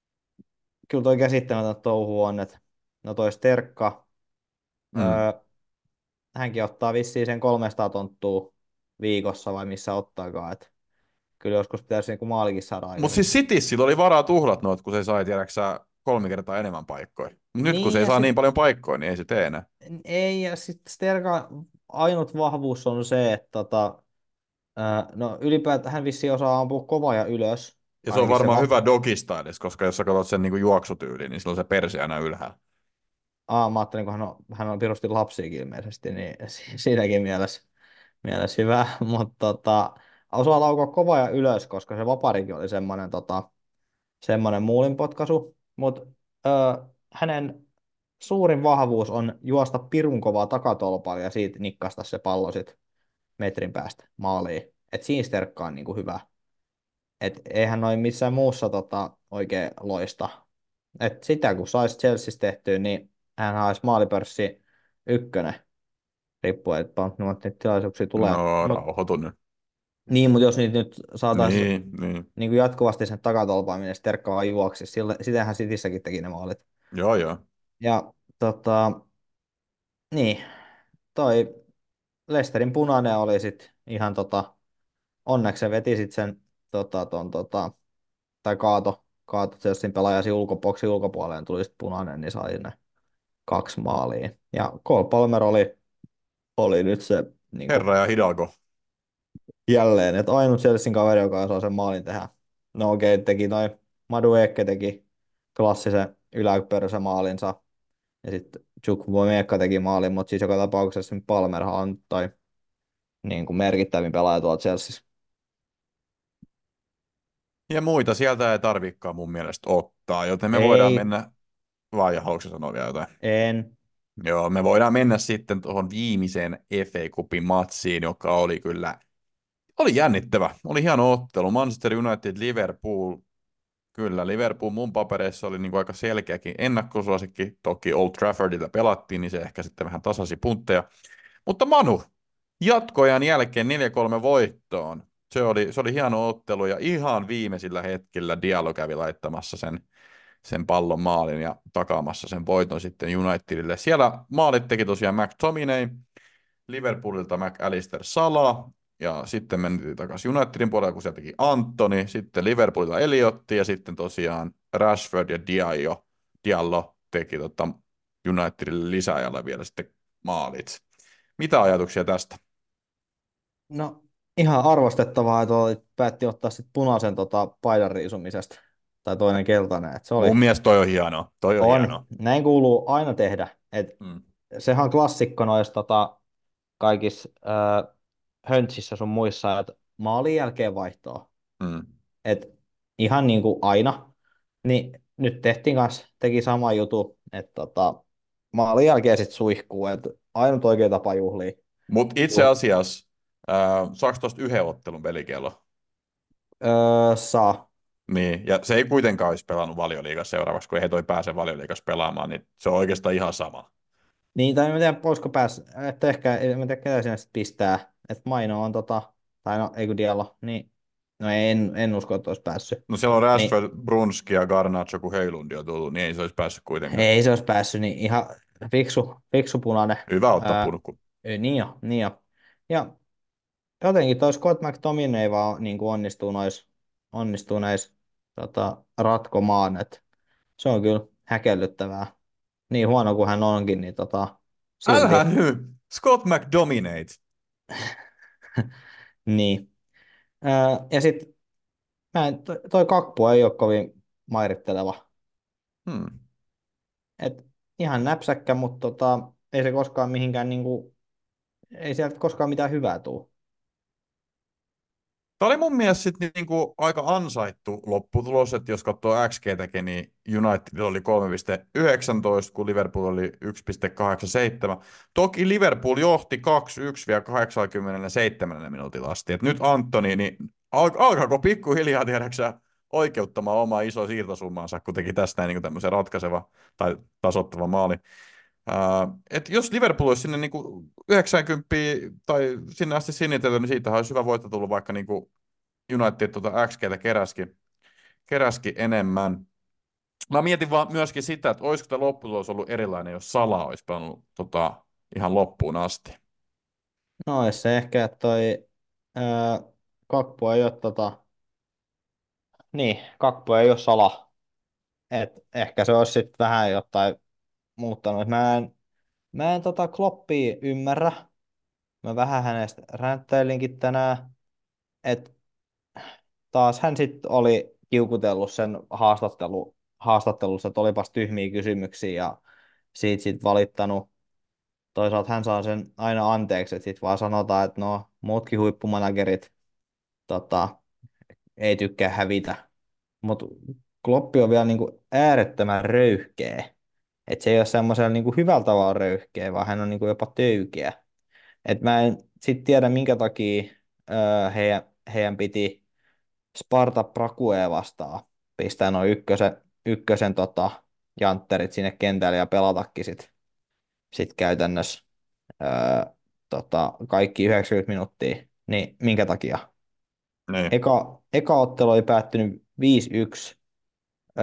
kyllä toi käsittämätön touhu on, että no toi Sterkka, Mm. öö, hänkin ottaa vissiin sen kolmesataa tonttua viikossa vai missä ottaakaan, että kyllä joskus pitäisi niinku maalikin saada Mutta aikaiseksi. siis Citysillä oli varaa tuhlat noit, kun se sai, tiedäksä, kolme kertaa enemmän paikkoja. Mut nyt kun se Niin ei ja saa niin sit, paljon paikkoja, niin ei se tee enää. ei, ja sitten Sterka ainut vahvuus on se, että tota, öö, no ylipäätään hän vissiin osaa ampua kovaa ja ylös, Ja se on ainakin se varmaan va- hyvä dogistyle, koska jos sä katsot sen niinku juoksutyyliin, niin silloin se perse aina ylhäällä. Aa, mä ajattelin, kun hän on, hän on pirusti lapsiakin ilmeisesti, niin si- siinäkin mielessä, mielessä hyvä, mutta tota, osaa laukoa kova ja ylös, koska se vaparikin oli semmoinen, tota, semmoinen muulinpotkaisu, mutta hänen suurin vahvuus on juosta pirun kovaa takatolpaa ja siitä nikkasta se pallo sit metrin päästä maaliin. Et siinä Sterkka on niinku hyvä. Et eihän noin missään muussa tota, oikein loista. Et sitä kun saisi Chelsea tehtyä, niin hän olisi maalipörssi ykkönen, riippuen, että paljon niitä tilaisuuksia tulee. No, Mut, rauhoitu nyt. niin, mutta jos niitä nyt saataisiin Niin, niin. niin kuin jatkuvasti sen takatolpaaminen, Sterkka vaan juoksi, sillä, sitähän Cityssäkin teki ne maalit. Joo, joo. Ja tota, niin, toi Lesterin punainen oli sitten ihan tota, onneksi se veti sitten sen tota, ton, tota, tai kaato, kaato Chelsean pelaajasi ulkoboksi ulkopuoleen, tuli sitten punainen, niin sai ne kaksi maalia. Ja Cole Palmer oli, oli nyt se niin kuin, Herra ja Hidalgo. jälleen, että ainut Chelsean kaveri, joka osaa sen maalin tehdä. No okei, okay, teki noin, Madu Ekke teki klassisen yläpörsä maalinsa, ja sitten Chukwuemeka teki maalin, mutta siis joka tapauksessa nyt Palmerhan on toi niin kuin merkittävin pelaaja tuolla Chelseassa. Ja muita sieltä ei tarvikaan mun mielestä ottaa, joten me voidaan Ei, mennä, vai haluatko sä sanoa vielä jotain? en. Joo, me voidaan mennä sitten tuohon viimeiseen F A Cupin matsiin, joka oli kyllä, oli jännittävä. Oli hieno ottelu. Manchester United, Liverpool. Kyllä, Liverpool mun papereissa oli niin kuin aika selkeäkin ennakkosuosikki. Toki Old Traffordilla pelattiin, niin se ehkä sitten vähän tasasi puntteja. Mutta Manu, jatkoajan jälkeen neljä kolme voittoon. Se oli, se oli hieno ottelu ja ihan viimeisillä hetkillä Diallo kävi laittamassa sen, sen pallon maalin ja takaamassa sen voiton sitten Unitedille. Siellä maalit teki tosiaan McTominay, Liverpoolilta McAllister Salah, ja sitten mentiin takaisin Unitedin puolella, kun sieltä teki Antoni, sitten Liverpoolilta Eliotti, ja sitten tosiaan Rashford ja Diallo, Diallo teki tota Unitedille lisäajalla vielä sitten maalit. Mitä ajatuksia tästä? No ihan arvostettavaa, että oli, päätti ottaa sitten punaisen tota, paidan riisumisesta. Tai toinen keltainen. Että se oli, Mun mielestä toi on hienoa. Toi on on. hienoa. Näin kuuluu aina tehdä. Et Mm. sehän on klassikko noissa tota, kaikissa äh, höntsissä sun muissa, että maalin jälkeen vaihtoa. Mm. Et ihan niin kuin aina. Niin nyt tehtiin kanssa, teki sama jutu, että tota, maalin jälkeen sitten suihkuu. Että ainut oikea tapa juhlia. Mutta itse Juh- asiassa, äh, saako tuosta yhden ottelun pelikello? öö, saa. Niin, ja se ei kuitenkaan olisi pelannut Valioliigassa seuraavaksi, kun ei toi pääse Valioliigassa pelaamaan, niin se on oikeastaan ihan sama. Niin, tai en tiedä, voisiko päästä, että ehkä, en tiedä, ketä sinne sitten pistää, että Maino on tota, tai no, ei kun Diallo, niin, no en, en usko, että olisi päässyt. No siellä on Niin, Rashford, Brunski ja Garnacho, kun Heilundi on tullut, niin ei se olisi päässyt kuitenkaan. ei se olisi päässyt, niin ihan fiksu, fiksu punainen. Hyvä ottaa Ää, purkku. niin jo, niin jo. Ja jotenkin toi Scott McTominay vaan niin kuin onnistuu nois, onnistuu näissä tota, ratkomaan, että se on kyllä häkellyttävää. Niin huono kuin hän onkin, niin tota, Älä silti, nyt! Scott McDominate. niin. Ää, ja sitten Mä en, toi, toi kakpu ei ole kovin mairitteleva. Hmm. Et ihan näpsäkkä, mutta tota, ei se koskaan mihinkään, niinku, ei sieltä koskaan mitään hyvää tule. Tämä oli mun mielestä sit niinku aika ansaittu lopputulos, että jos katsoo X G-täkin, niin United oli kolme pilkku yhdeksäntoista, kun Liverpool oli yksi pilkku kahdeksankymmentäseitsemän. Toki Liverpool johti kaksi yksi vielä kahdeksankymmentäseitsemän minuutilla asti. Et nyt Antoni, niin al- alkaako pikkuhiljaa, tiedäksä, oikeuttamaan omaa iso siirtosummaansa, kun teki tästä näin niin tämmöisen ratkaiseva tai tasoittava maali. Uh, et jos Liverpool olisi sinne niinku yhdeksänkymmentä tai sinne asti sinitellyt, niin siitähän olisi hyvä voitto tullut, vaikka niinku United tuota X G:tä keräski, keräski enemmän. Mä mietin vaan myöskin sitä, että olisiko tämä lopputulos ollut erilainen, jos Sala olisi pelannut tota, ihan loppuun asti. No olisi se ehkä, että toi ää, kakpu ei ole tota, niin, kakpu ei ole sala. Et ehkä se olisi sitten vähän jotain muuttanut. Mä en, mä en tota Kloppia ymmärrä. Mä vähän hänestä ränttäilinkin tänään. Et taas hän sitten oli kiukutellut sen haastattelu, haastattelussa, että olipas tyhmiä kysymyksiä ja siitä sitten valittanut. Toisaalta hän saa sen aina anteeksi, että sitten vaan sanotaan, että no muutkin huippumanagerit tota, ei tykkää hävitä. Mutta Kloppi on vielä niinku äärettömän röyhkeä. Että se ei ole semmoisella niinku hyvällä tavalla röyhkeä, vaan hän on niinku jopa töykeä. Et mä en sitten tiedä, minkä takia öö, heidän, heidän piti Sparta Praguea vastaan pistää noin ykkösen, ykkösen tota, jantterit sinne kentälle ja pelatakin sit, sit käytännössä öö, tota, kaikki yhdeksänkymmentä minuuttia. Niin minkä takia? Niin. Eka, eka ottelu oli päättynyt viisi yksi. Öö,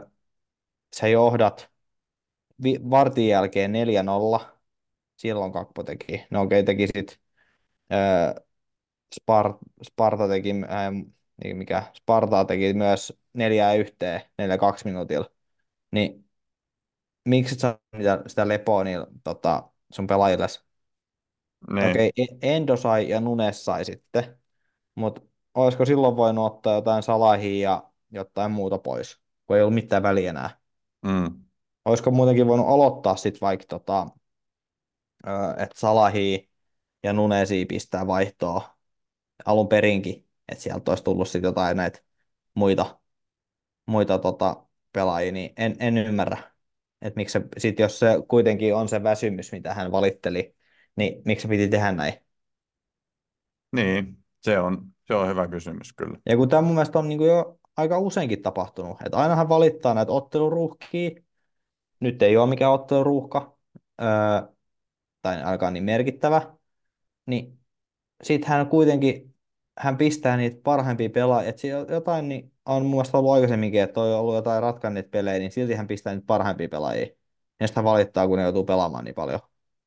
sä johdat vi- vartin jälkeen neljä nolla. Silloin Kakpo teki. No okei, okay, teki sit öö, Spar- Sparta teki, ähm, niin mikä, Sparta teki myös neljää yhteen, neljä kaksi minuutilla. Niin miksi et saa sitä, sitä lepoa niillä tota, sun pelaajille? Niin. Okei, okay, Endo sai ja Nunes sai sitten, mutta olisiko silloin voinut ottaa jotain Salahia ja jotain muuta pois, kun ei ollut mitään väliä enää. Mm. olisiko muutenkin voinut aloittaa sitten vaikka, tota, että Salahi ja Nunesi pistää vaihtoa alun perinkin, että sieltä olisi tullut sitten jotain näitä muita, muita tota, pelaajia, niin en, en ymmärrä, että miksi se, sit jos se kuitenkin on se väsymys, mitä hän valitteli, niin miksi se piti tehdä näin? Niin, se on, se on hyvä kysymys kyllä. Ja kun tämä mun mielestä on niin kuin jo aika useinkin tapahtunut, että ainahan valittaa näitä otteluruuhkia, nyt ei ole mikään otteluruuhka, öö, tai ainakaan niin merkittävä, niin sitten hän kuitenkin, hän pistää niitä parhaimpia pelaajia, että jotain niin on mun mielestä ollut aikaisemminkin, että on ollut jotain ratkanneet pelejä, niin silti hän pistää niitä parhaimpia pelaajia, ja sitten hän valittaa, kun ne joutuu pelaamaan niin paljon.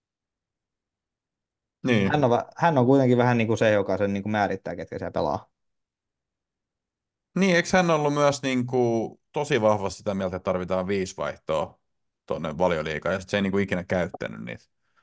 Hän on, Niin. vä- hän on kuitenkin vähän niin kuin se, joka sen niin kuin määrittää, ketkä siellä pelaa. Niin, eikö hän ollut myös niin kuin, tosi vahvasti sitä mieltä, että tarvitaan viisi vaihtoa tuonne Valioliigaan, ja sit se ei niin kuin, ikinä käyttänyt niitä.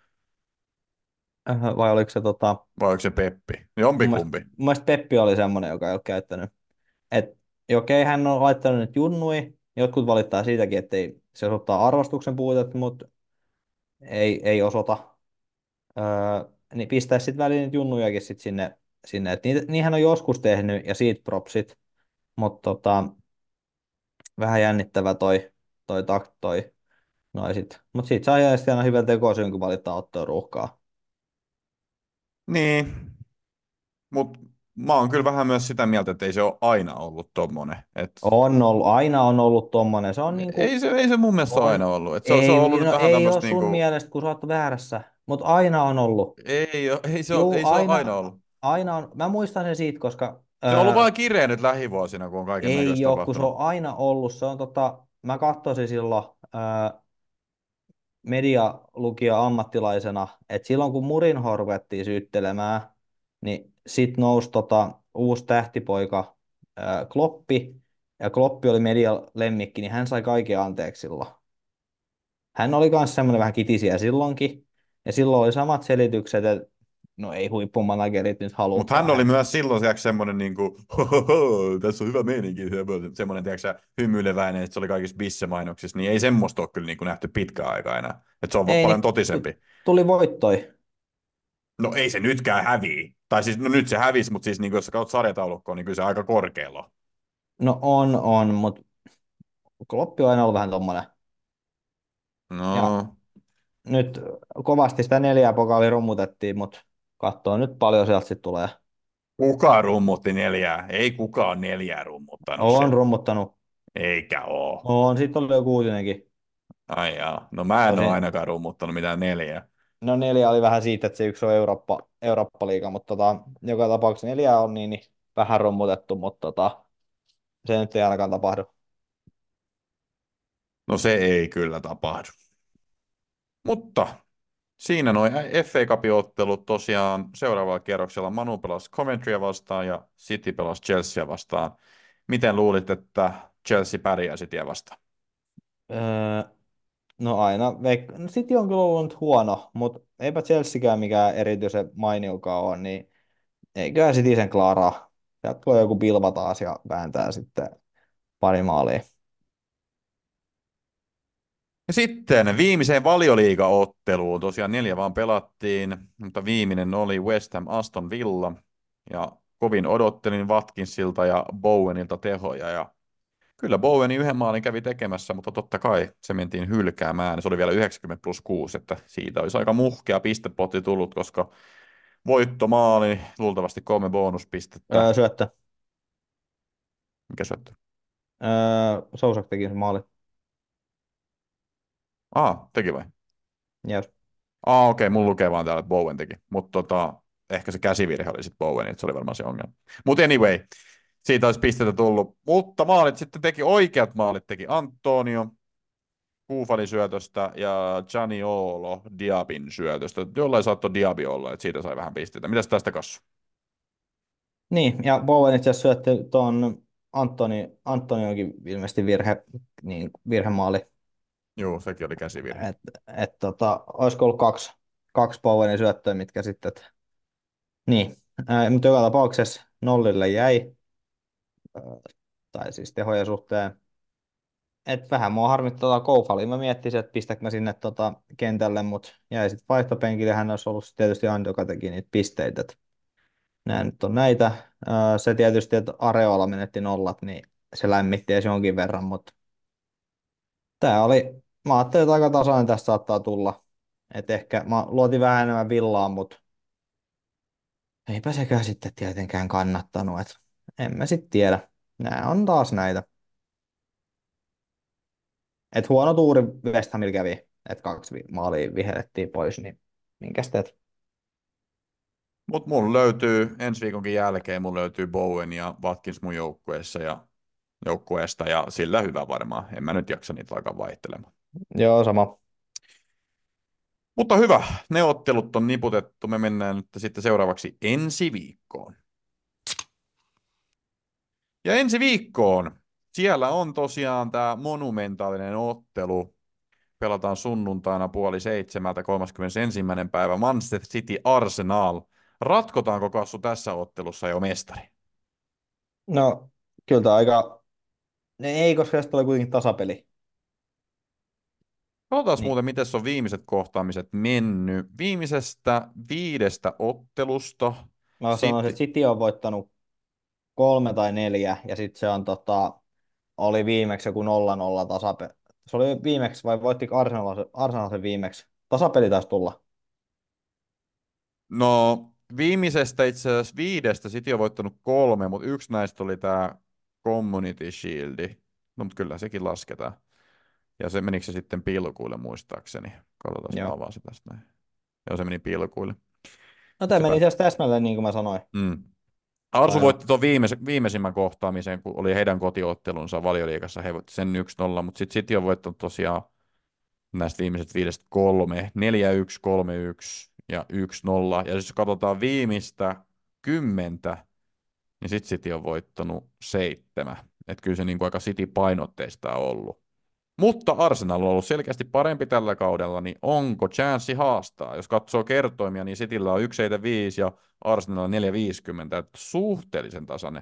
Äh, Vai oliko se tota, Vai oliko se Peppi? mun mielestä, Jompikumpi. mun mielestä Peppi oli semmoinen, joka ei ole käyttänyt. Et, okei, hän on laittanut nyt junnui. Jotkut valittaa siitäkin, että ei, se osoittaa arvostuksen puutetta, mutta ei, ei osoita. Öö, niin pistää sitten väliin niitä junnujakin sit sinne. sinne. Et niitä, niinhän on joskus tehnyt, ja siitä propsit. Mutta tota, vähän jännittävä toi, toi takt, toi. Noi sit. Mutta siitä saa jäädä aina hyvän tekosyyn, kun valittaa ottoa ruuhkaa. Niin, mutta mä oon kyllä vähän myös sitä mieltä, että ei se ole aina ollut tommonen. Et On ollut, aina on ollut tommonen. Se on ei niinku, se, ei se mun mielestä ole aina on, ollut. Et se, on- se on ollut ei, nyt no vähän ei ole tämmöistä sun niinku, mielestä, kun sä oot väärässä. Mutta aina on ollut. ei, oo- ei, se ole, Juu, ei se ole aina aina, ollut. aina on. Mä muistan sen siitä, koska Se on ollut ää, vaan kireä nyt lähivuosina, kun on kaiken ei näköistä ole, kun se tapahtunut. on aina ollut. Se on tota, mä katsoisin silloin ää, medialukija ammattilaisena, että silloin kun Murinho ruvettiin syyttelemään, niin sit nousi tota, uusi tähtipoika ää, Kloppi, ja Kloppi oli median lemmikki, niin hän sai kaiken anteeksi silloin. Hän oli myös semmoinen vähän kitisiä silloinkin, ja silloin oli samat selitykset, että no ei huippumanagerit nyt Mutta hän halukaan oli hän. myös silloin tiiäks, semmoinen, niin kuin, hohoho, tässä on hyvä meininki, semmoinen tiiäks, hymyileväinen, että se oli kaikissa bisse-mainoksissa, niin ei semmoista ole kyllä niin kuin, nähty pitkään aikaa enää. Että se on Ei, paljon niin tu- totisempi. tuli voittoi. No ei se nytkään häviä. Tai siis, no nyt se hävisi, mutta siis niin kuin, jos sä katsot sarjataulukkoon, niin kyllä se aika korkealla on. No on, on, mutta Kloppi on aina ollut vähän tommonen. Ja No, nyt kovasti sitä neljää pokaali rummutettiin, mutta katsoo nyt paljon sieltä sitten tulee. kuka rummutti neljää? Ei kukaan neljää rummuttanut On siellä. rummuttanut. Eikä oo. On, sitten oli joku uutinenkin. Ai jaa. No mä en ole Tosin, ainakaan rummuttanut mitään neljää. no neljä oli vähän siitä, että se yksi on Eurooppa, Eurooppa-liiga, mutta tota, joka tapauksessa neljä on niin, niin vähän rummutettu, mutta tota, se nyt ei ainakaan tapahdu. No se ei kyllä tapahdu. Mutta siinä noin F A Cup-ottelut tosiaan seuraavalla kierroksella Manu pelasi Coventrya vastaan ja City pelasi Chelsea vastaan. Miten luulit, että Chelsea pärjää Cityä vastaan? Öö, no aina, veik- no City on kyllä ollut nyt huono, mutta eipä Chelseakään mikään erityisen mainiokaan ole, niin eiköhän City sen klaaraa. Sieltä voi joku pilva taas ja vääntää sitten pari maalia. Ja sitten viimeiseen valioliiga-otteluun, tosiaan neljä vaan pelattiin, mutta viimeinen oli West Ham Aston Villa. Ja kovin odottelin Watkinsilta ja Bowenilta tehoja. Ja kyllä Bowenin yhden maalin kävi tekemässä, mutta totta kai se mentiin hylkäämään. Se oli vielä yhdeksänkymmentä plus kuusi, että siitä olisi aika muhkea pistepotti tullut, koska voittomaali, luultavasti kolme bonuspistettä. Öö, syöttö. Mikä syöttö? Öö, Sousak teki sen maali. Ah, teki vai? Yes. Ah, okei, okay, mun lukee vaan täällä, että Bowen teki. Mutta tota, ehkä se käsivirhe oli sitten Bowen, että se oli varmaan se ongelma. Mutta anyway, siitä olisi pistetä tullut. Mutta maalit sitten teki, oikeat maalit teki Antonio Kufalin syötöstä ja Zaniolo Diabin syötöstä. Jollain saattoi Diabi olla, että siitä sai vähän pisteitä. Mitäs tästä kassu? Niin, ja Bowen itse asiassa syötti tuon Antoni, Antoniokin ilmeisesti virhe, niin virhemaali. Joo, sekin oli käsivirhe. Et, et, tota, olisiko ollut kaksi, kaksi Bowenin syöttöä, mitkä sitten... Et, niin, ää, mutta joka tapauksessa nollille jäi, ää, tai siis tehojen suhteen. et vähän mua harmittaa tota Koufalia. Mä miettisin, että pistäkö mä sinne tota kentälle, mutta jäi sitten vaihtopenkille. Hän olisi ollut sit tietysti aina, joka teki niitä pisteitä. Et nää nyt on näitä. Öö, se tietysti, että Areola menetti nollat, niin se lämmitti edes jonkin verran, mutta tää oli, mä ajattelin, että aika tasainen tästä saattaa tulla. Et ehkä mä luotin vähän enemmän villaa, mutta eipä sekään sitten tietenkään kannattanut. Et en mä sitten tiedä. Nää on taas näitä. Et huono tuuri West Hamilla kävi, että kaksi vi- maalia vihellettiin pois, niin minkäs teet? Mutta mulla löytyy ensi viikonkin jälkeen, mulla löytyy Bowen ja Watkins mun joukkueessa ja joukkueesta ja sillä hyvä varmaan. En mä nyt jaksa niitä alkaa vaihtelemaan. Joo, sama. Mutta hyvä, ne ottelut on niputettu. Me mennään nyt sitten seuraavaksi ensi viikkoon. Ja ensi viikkoon siellä on tosiaan tämä monumentaalinen ottelu. Pelataan sunnuntaina puoli seitsemältä kolmaskymmenesensimmäinen päivä Manchester City Arsenal. Ratkotaanko Kassu tässä ottelussa jo mestari? No, kyllä tää aika... Ne ei, koska tästä tulee kuitenkin tasapeli. Katsotaan Niin. muuten, miten on viimeiset kohtaamiset mennyt. Viimeisestä viidestä ottelusta Mä sanoisin, että City... City on voittanut kolme tai neljä, ja sitten se on tota, oli viimeksi joku nolla nolla tasapeli. Se oli viimeksi, vai voitti Arsenal, se- Arsenal sen viimeksi? Tasapeli taisi tulla. No, viimeisestä itse asiassa viidestä City on voittanut kolme, mutta yksi näistä oli tämä Community Shield. No, mutta kyllä sekin lasketaan. Ja se menikö se sitten pilkuille muistaakseni? Katsotaan, mä Joo. avaan se tästä näin. Joo, se meni pilkuille. No tämä Se meni pä... itse asiassa täsmälleen niin kuin mä sanoin. mm. Arsu Tai no, voitti tuon viimeis- viimeisimmän kohtaamisen, kun oli heidän kotiottelunsa Valioliigassa. He voitti sen yksi nolla, mutta sitten City on voittanut tosiaan näistä viimeisestä viidestä kolme, neljä yksi, kolme yksi ja yksi nolla. Ja jos katsotaan viimeistä kymmentä, niin sitten City on voittanut seitsemän. Että kyllä se niin kuin aika City-painotteista on ollut. Mutta Arsenal on ollut selkeästi parempi tällä kaudella, niin onko chanssi haastaa? Jos katsoo kertoimia, niin Cityllä on yksi pilkku viisi ja Arsenal neljä pilkku viisikymmentä, että suhteellisen tasainen.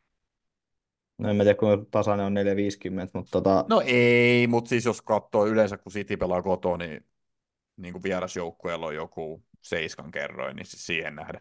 no en mä tiedä, kuinka tasainen on neljä viisikymmentä, mutta tota, No ei, mutta siis jos katsoo yleensä, kun City pelaa kotoa, niin, niin kuin vierasjoukkueella on joku seiskan kerroin, niin siis siihen nähden.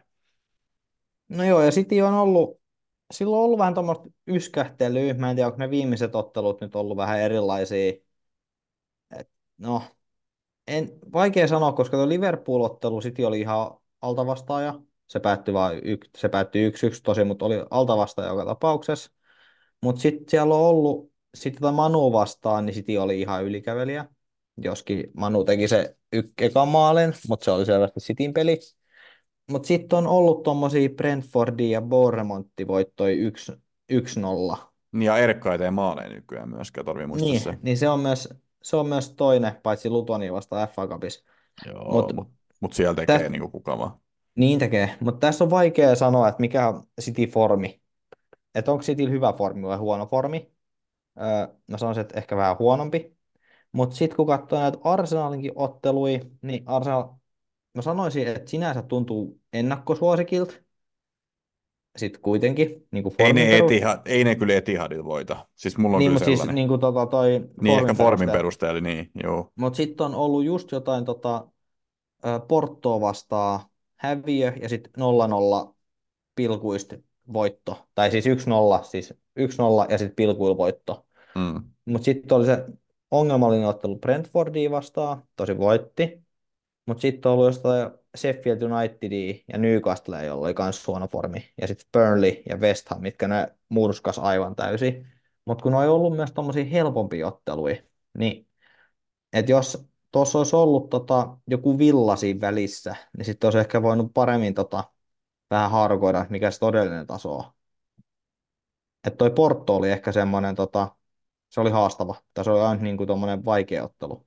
no joo, ja City on ollut, silloin on ollut vähän tuommoista yskähtelyä. Mä en tiedä, onko ne viimeiset ottelut nyt ollut vähän erilaisia. Et, no, en, vaikea sanoa, koska tuo Liverpool-ottelu City oli ihan altavastaaja. Se päättyi vain yk, se päättyi yksi yksi tosi, mutta oli altavastaaja joka tapauksessa. Mutta sitten siellä on ollut, sitten tätä Manu vastaan, niin City oli ihan ylikävelijä. Joskin Manu teki se yk- ekan maalin, mutta se oli selvästi Cityn peli. Mutta sitten on ollut tuommoisia Brentfordia ja Bournemouthia voittoja yksi nolla. Niin ja Erkka ei tee maaleja nykyään myöskään, tarvii muistaa Niin, se. niin se on myös, se on myös toinen, paitsi Lutonia vasta F A Cupissa. Joo, Mutta mutta mut siellä tekee tästä, niin kuin kuka vaan. niin tekee, mutta tässä on vaikea sanoa, että mikä on City-formi. Että onko Cityllä hyvä formi vai huono formi. Öö, mä sanoisin, että ehkä vähän huonompi. Mutta sitten kun katsoo näitä Arsenalinkin otteluja, niin Arsenal, mä sanoisin, että sinänsä tuntuu ennakkosuosikilta. Sitten kuitenkin, niin kuin Ei formin ne, perusteella. Etihad, ei ne kyllä Etihadilla voita. Siis mulla on Niin, kyllä mutta siis sellainen. niin kuin tota, toi Niin ehkä formin formin perusteella. perusteella, niin joo. Mutta sitten on ollut just jotain tota, ö, Portoa vastaan häviö ja sitten nolla nolla pilkuista voitto. Tai siis yksi nolla, siis yksi nolla ja sitten pilkuil voitto. Mm. Mutta sitten oli se ongelmallinen ottelu Brentfordia vastaan, tosi voitti. Mutta sitten on ollut jostain Sheffield Unitedia ja Newcastle, jolla oli myös huono formi. Ja sitten Burnley ja West Ham, mitkä ne murskas aivan täysin. Mutta kun on ollut myös tommosia helpompia otteluja, niin et jos tuossa olisi ollut tota, joku villa siinä välissä, niin sitten olisi ehkä voinut paremmin tota, vähän harkoida, että mikä se todellinen taso on. Että toi Porto oli ehkä semmoinen, tota, se oli haastava. Tai se oli aina niin kuin tommonen vaikea ottelu.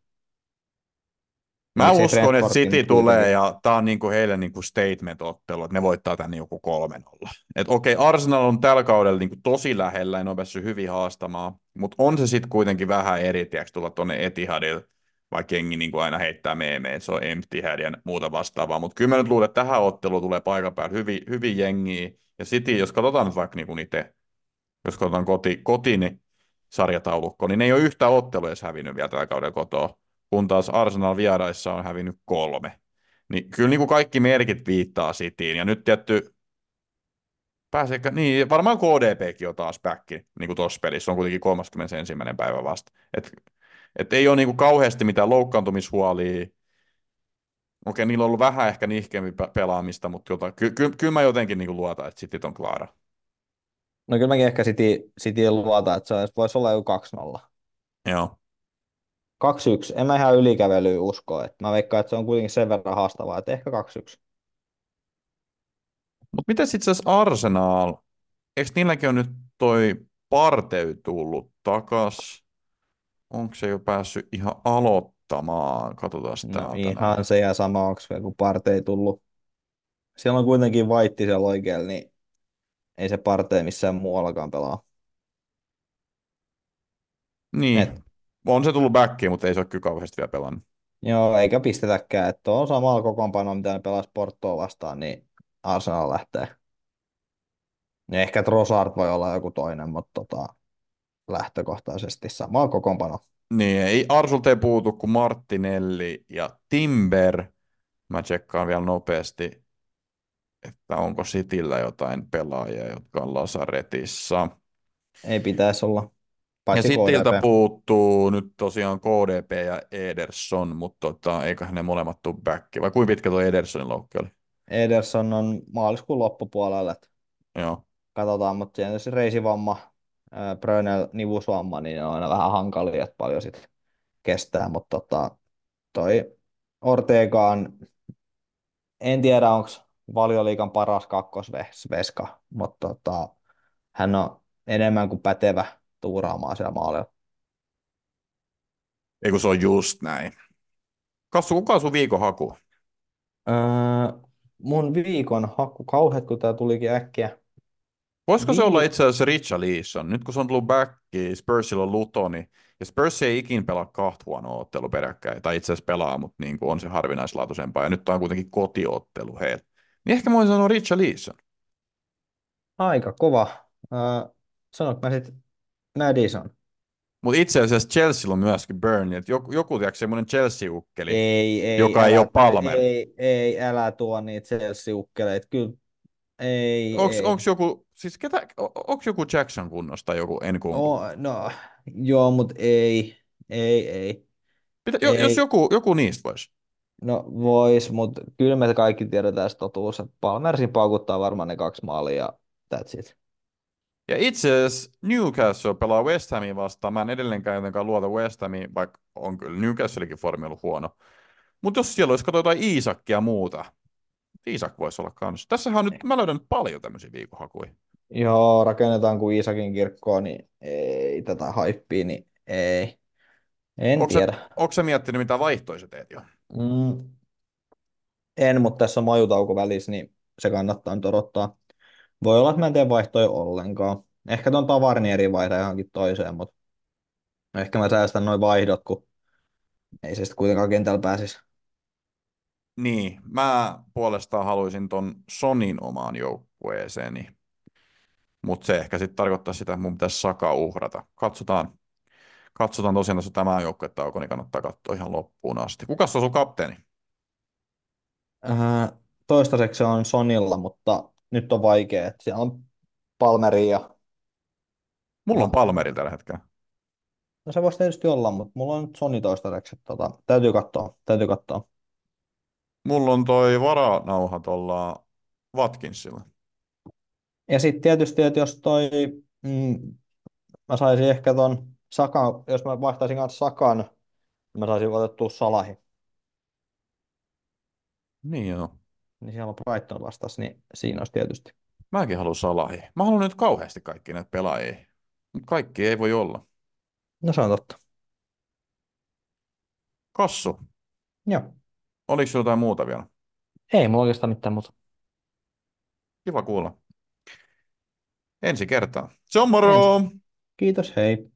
Mä Miksei uskon, että Brentfordkin City nyt tulee kuitenkin. ja tää on niinku heille niinku statement-ottelu, että ne voittaa tän joku kolme nolla. Et okei, Arsenal on tällä kaudella niinku tosi lähellä ja ne on päässyt hyvin haastamaan, mutta on se sitten kuitenkin vähän eri, tiiäks, tulla tuonne Etihadille, vaikka jengi niinku aina heittää meemeen, että se on empty head ja muuta vastaavaa, mutta kyllä mä nyt luulen, että tähän otteluun tulee paikan päällä hyvin, hyvin jengiä, ja City, jos katsotaan nyt vaikka niinku niitä, jos katsotaan koti, koti niin sarjataulukko, niin ne ei ole yhtä ottelua edes hävinnyt vielä tällä kaudella kotoa, kun taas Arsenal vieraissa on hävinnyt kolme. Niin kyllä niin kuin kaikki merkit viittaa Cityin, ja nyt tietty pääseekö, niin varmaan K D P:kin on taas back, niin kuin tuossa pelissä, on kuitenkin kolmaskymmenesensimmäinen päivä vasta. Et, et ei ole niin kuin kauheasti mitään loukkaantumishuolia. Okei, niillä on ollut vähän ehkä nihkeämmin pe- pelaamista, mutta jota, ky- ky- kyllä mä jotenkin niin kuin luotan, että City on klaara. No kyllä mäkin ehkä City, City luota, että se olisi- voisi olla joku kaksi nolla. Joo. kaksi yksi. En mä ihan ylikävelyä usko. Että mä veikkaan, että se on kuitenkin sen verran haastavaa, että ehkä kaksi yksi. Mutta miten itse asiassa Arsenal, eikö niilläkin on nyt toi Partey tullut takas? Onko se jo päässyt ihan aloittamaan? Katsotaan No täältä näin. ihan se ja sama, onko vielä kun Partey tullut. Siellä on kuitenkin Vaitti siellä oikealla, niin ei se Partey missään muuallakaan pelaa. Niin, Et, on se tullut backiin, mutta ei se ole kyllä kauheasti vielä pelannut. joo, eikä pistetäkään. Että on samalla kokoonpanolla, mitä ne pelasi Portoa vastaan, niin Arsenal lähtee. Ja ehkä Trossard voi olla joku toinen, mutta tota, lähtökohtaisesti sama kokoonpano. Niin, ei, Arsulta ei puutu kuin Martinelli ja Timber. Mä tsekkaan vielä nopeasti, että onko Cityllä jotain pelaajia, jotka on lasaretissa. Ei pitäisi olla, Ja paitsi Cityltä K D P. puuttuu nyt tosiaan K D P ja Ederson, mutta tota, eiköhän ne molemmat tule back. Vai kuinka pitkä tuo Edersonin loukki oli? Ederson on maaliskuun loppupuolella, että Joo. katsotaan, mutta siinä se reisivamma, ää, Brönel nivusvamma, niin ne on aina vähän hankalia, että paljon sitten kestää, mutta tota, toi Ortega on, en tiedä onko Valioliigan paras kakkosveska, mutta tota, hän on enemmän kuin pätevä tuuraamaan siellä maalilla. Ei kun se on just näin. Kassu, kuka on sun viikon haku? Öö, mun viikon haku, kauheat kun tää tulikin äkkiä. Voisiko se olla Viik- itse asiassa Richarlison? Nyt kun se on tullut backiin, Spursilla on Lutoni, ja Spurs ei ikin pelaa kahta huonoa ottelua peräkkäin, tai itse asiassa pelaa, mutta niin kuin on se harvinaislaatuisempaa, ja nyt on kuitenkin kotiottelu heillä. Niin ehkä mä voin sanoa Richarlison. Aika kova. Öö, sanonko mä sitten Madison? Mutta itse asiassa Chelsea on myöskin Burnley, että joku, joku tiedätkö, semmoinen Chelsea-ukkeli, Ei, ei, joka ei ole älä, Palmer. ei, ei, älä tuo niitä Chelsea-ukkeleita. Kyllä, ei, Onks, ei. onks joku, siis ketä, onks joku Jackson kunnossa tai joku Enkunku? O, no, joo, mutta ei, ei, ei, Pitä, jo, jos ei. joku, joku niistä voisi. No vois, mutta kyllä me kaikki tiedetään se totuus, että Palmersin paukuttaa varmaan ne kaksi maalia ja that's it. Ja itse asiassa Newcastle pelaa West Hamia vastaan. Mä en edelleenkään jotenkaan luota West Hamiin, vaikka on kyllä Newcastlekin formi ollut huono. Mutta jos siellä olisi kato jotain Iisakia ja muuta, Iisak voisi olla kanssa. Tässähän on nyt, mä löydän nyt paljon tämmöisiä viikonhakuja. Joo, rakennetaan kuin Iisakin kirkkoon, niin ei tätä haippia, niin ei. En Onko se, tiedä. onko se miettinyt, mitä vaihtoja sä teet jo? Mm, en, mutta tässä on majutauko välissä, niin se kannattaa nyt odottaa. Voi olla, että mä en tee vaihtoja ollenkaan. Ehkä ton Tavarnierin vaihda johonkin toiseen, mutta ehkä mä säästän noin vaihdot, kun ei se sitten kuitenkaan kentällä pääsisi. Niin, mä puolestaan haluaisin ton Sonin omaan joukkueeseeni. Mutta se ehkä sitten tarkoittaa sitä, että mun pitäisi Saka uhrata. Katsotaan. Katsotaan tosiaan, jos tämä joukkuetauko, niin kannattaa katsoa ihan loppuun asti. Kukas on sun kapteeni? Äh, toistaiseksi se on Sonilla, mutta nyt on vaikea. Että siellä on Palmeri ja, Mulla on ja Palmerilla tällä hetkellä. no se voisi tietysti olla, mutta mulla on nyt Sony toistaiseksi. Että Tota, täytyy katsoa, täytyy katsoa. Mulla on toi varanauha tuolla Watkinsilla. Ja sitten tietysti, että jos toi, mm, mä saisin ehkä ton Sakan, jos mä vaihtaisin kanssa Sakan, niin mä saisin otettua Salahin. Niin joo. Niin siellä on Brighton vastas, niin siinä olisi tietysti. Mäkin haluan Salahi. Mä haluan nyt kauheasti kaikki näitä pelaajia. Mutta kaikki ei voi olla. No se on totta. Kassu, Joo. oliko sinulla jotain muuta vielä? Ei mulla oikeastaan mitään muuta. Kiva kuulla. Ensi kertaa. Se on Ensi. moro! Kiitos, hei.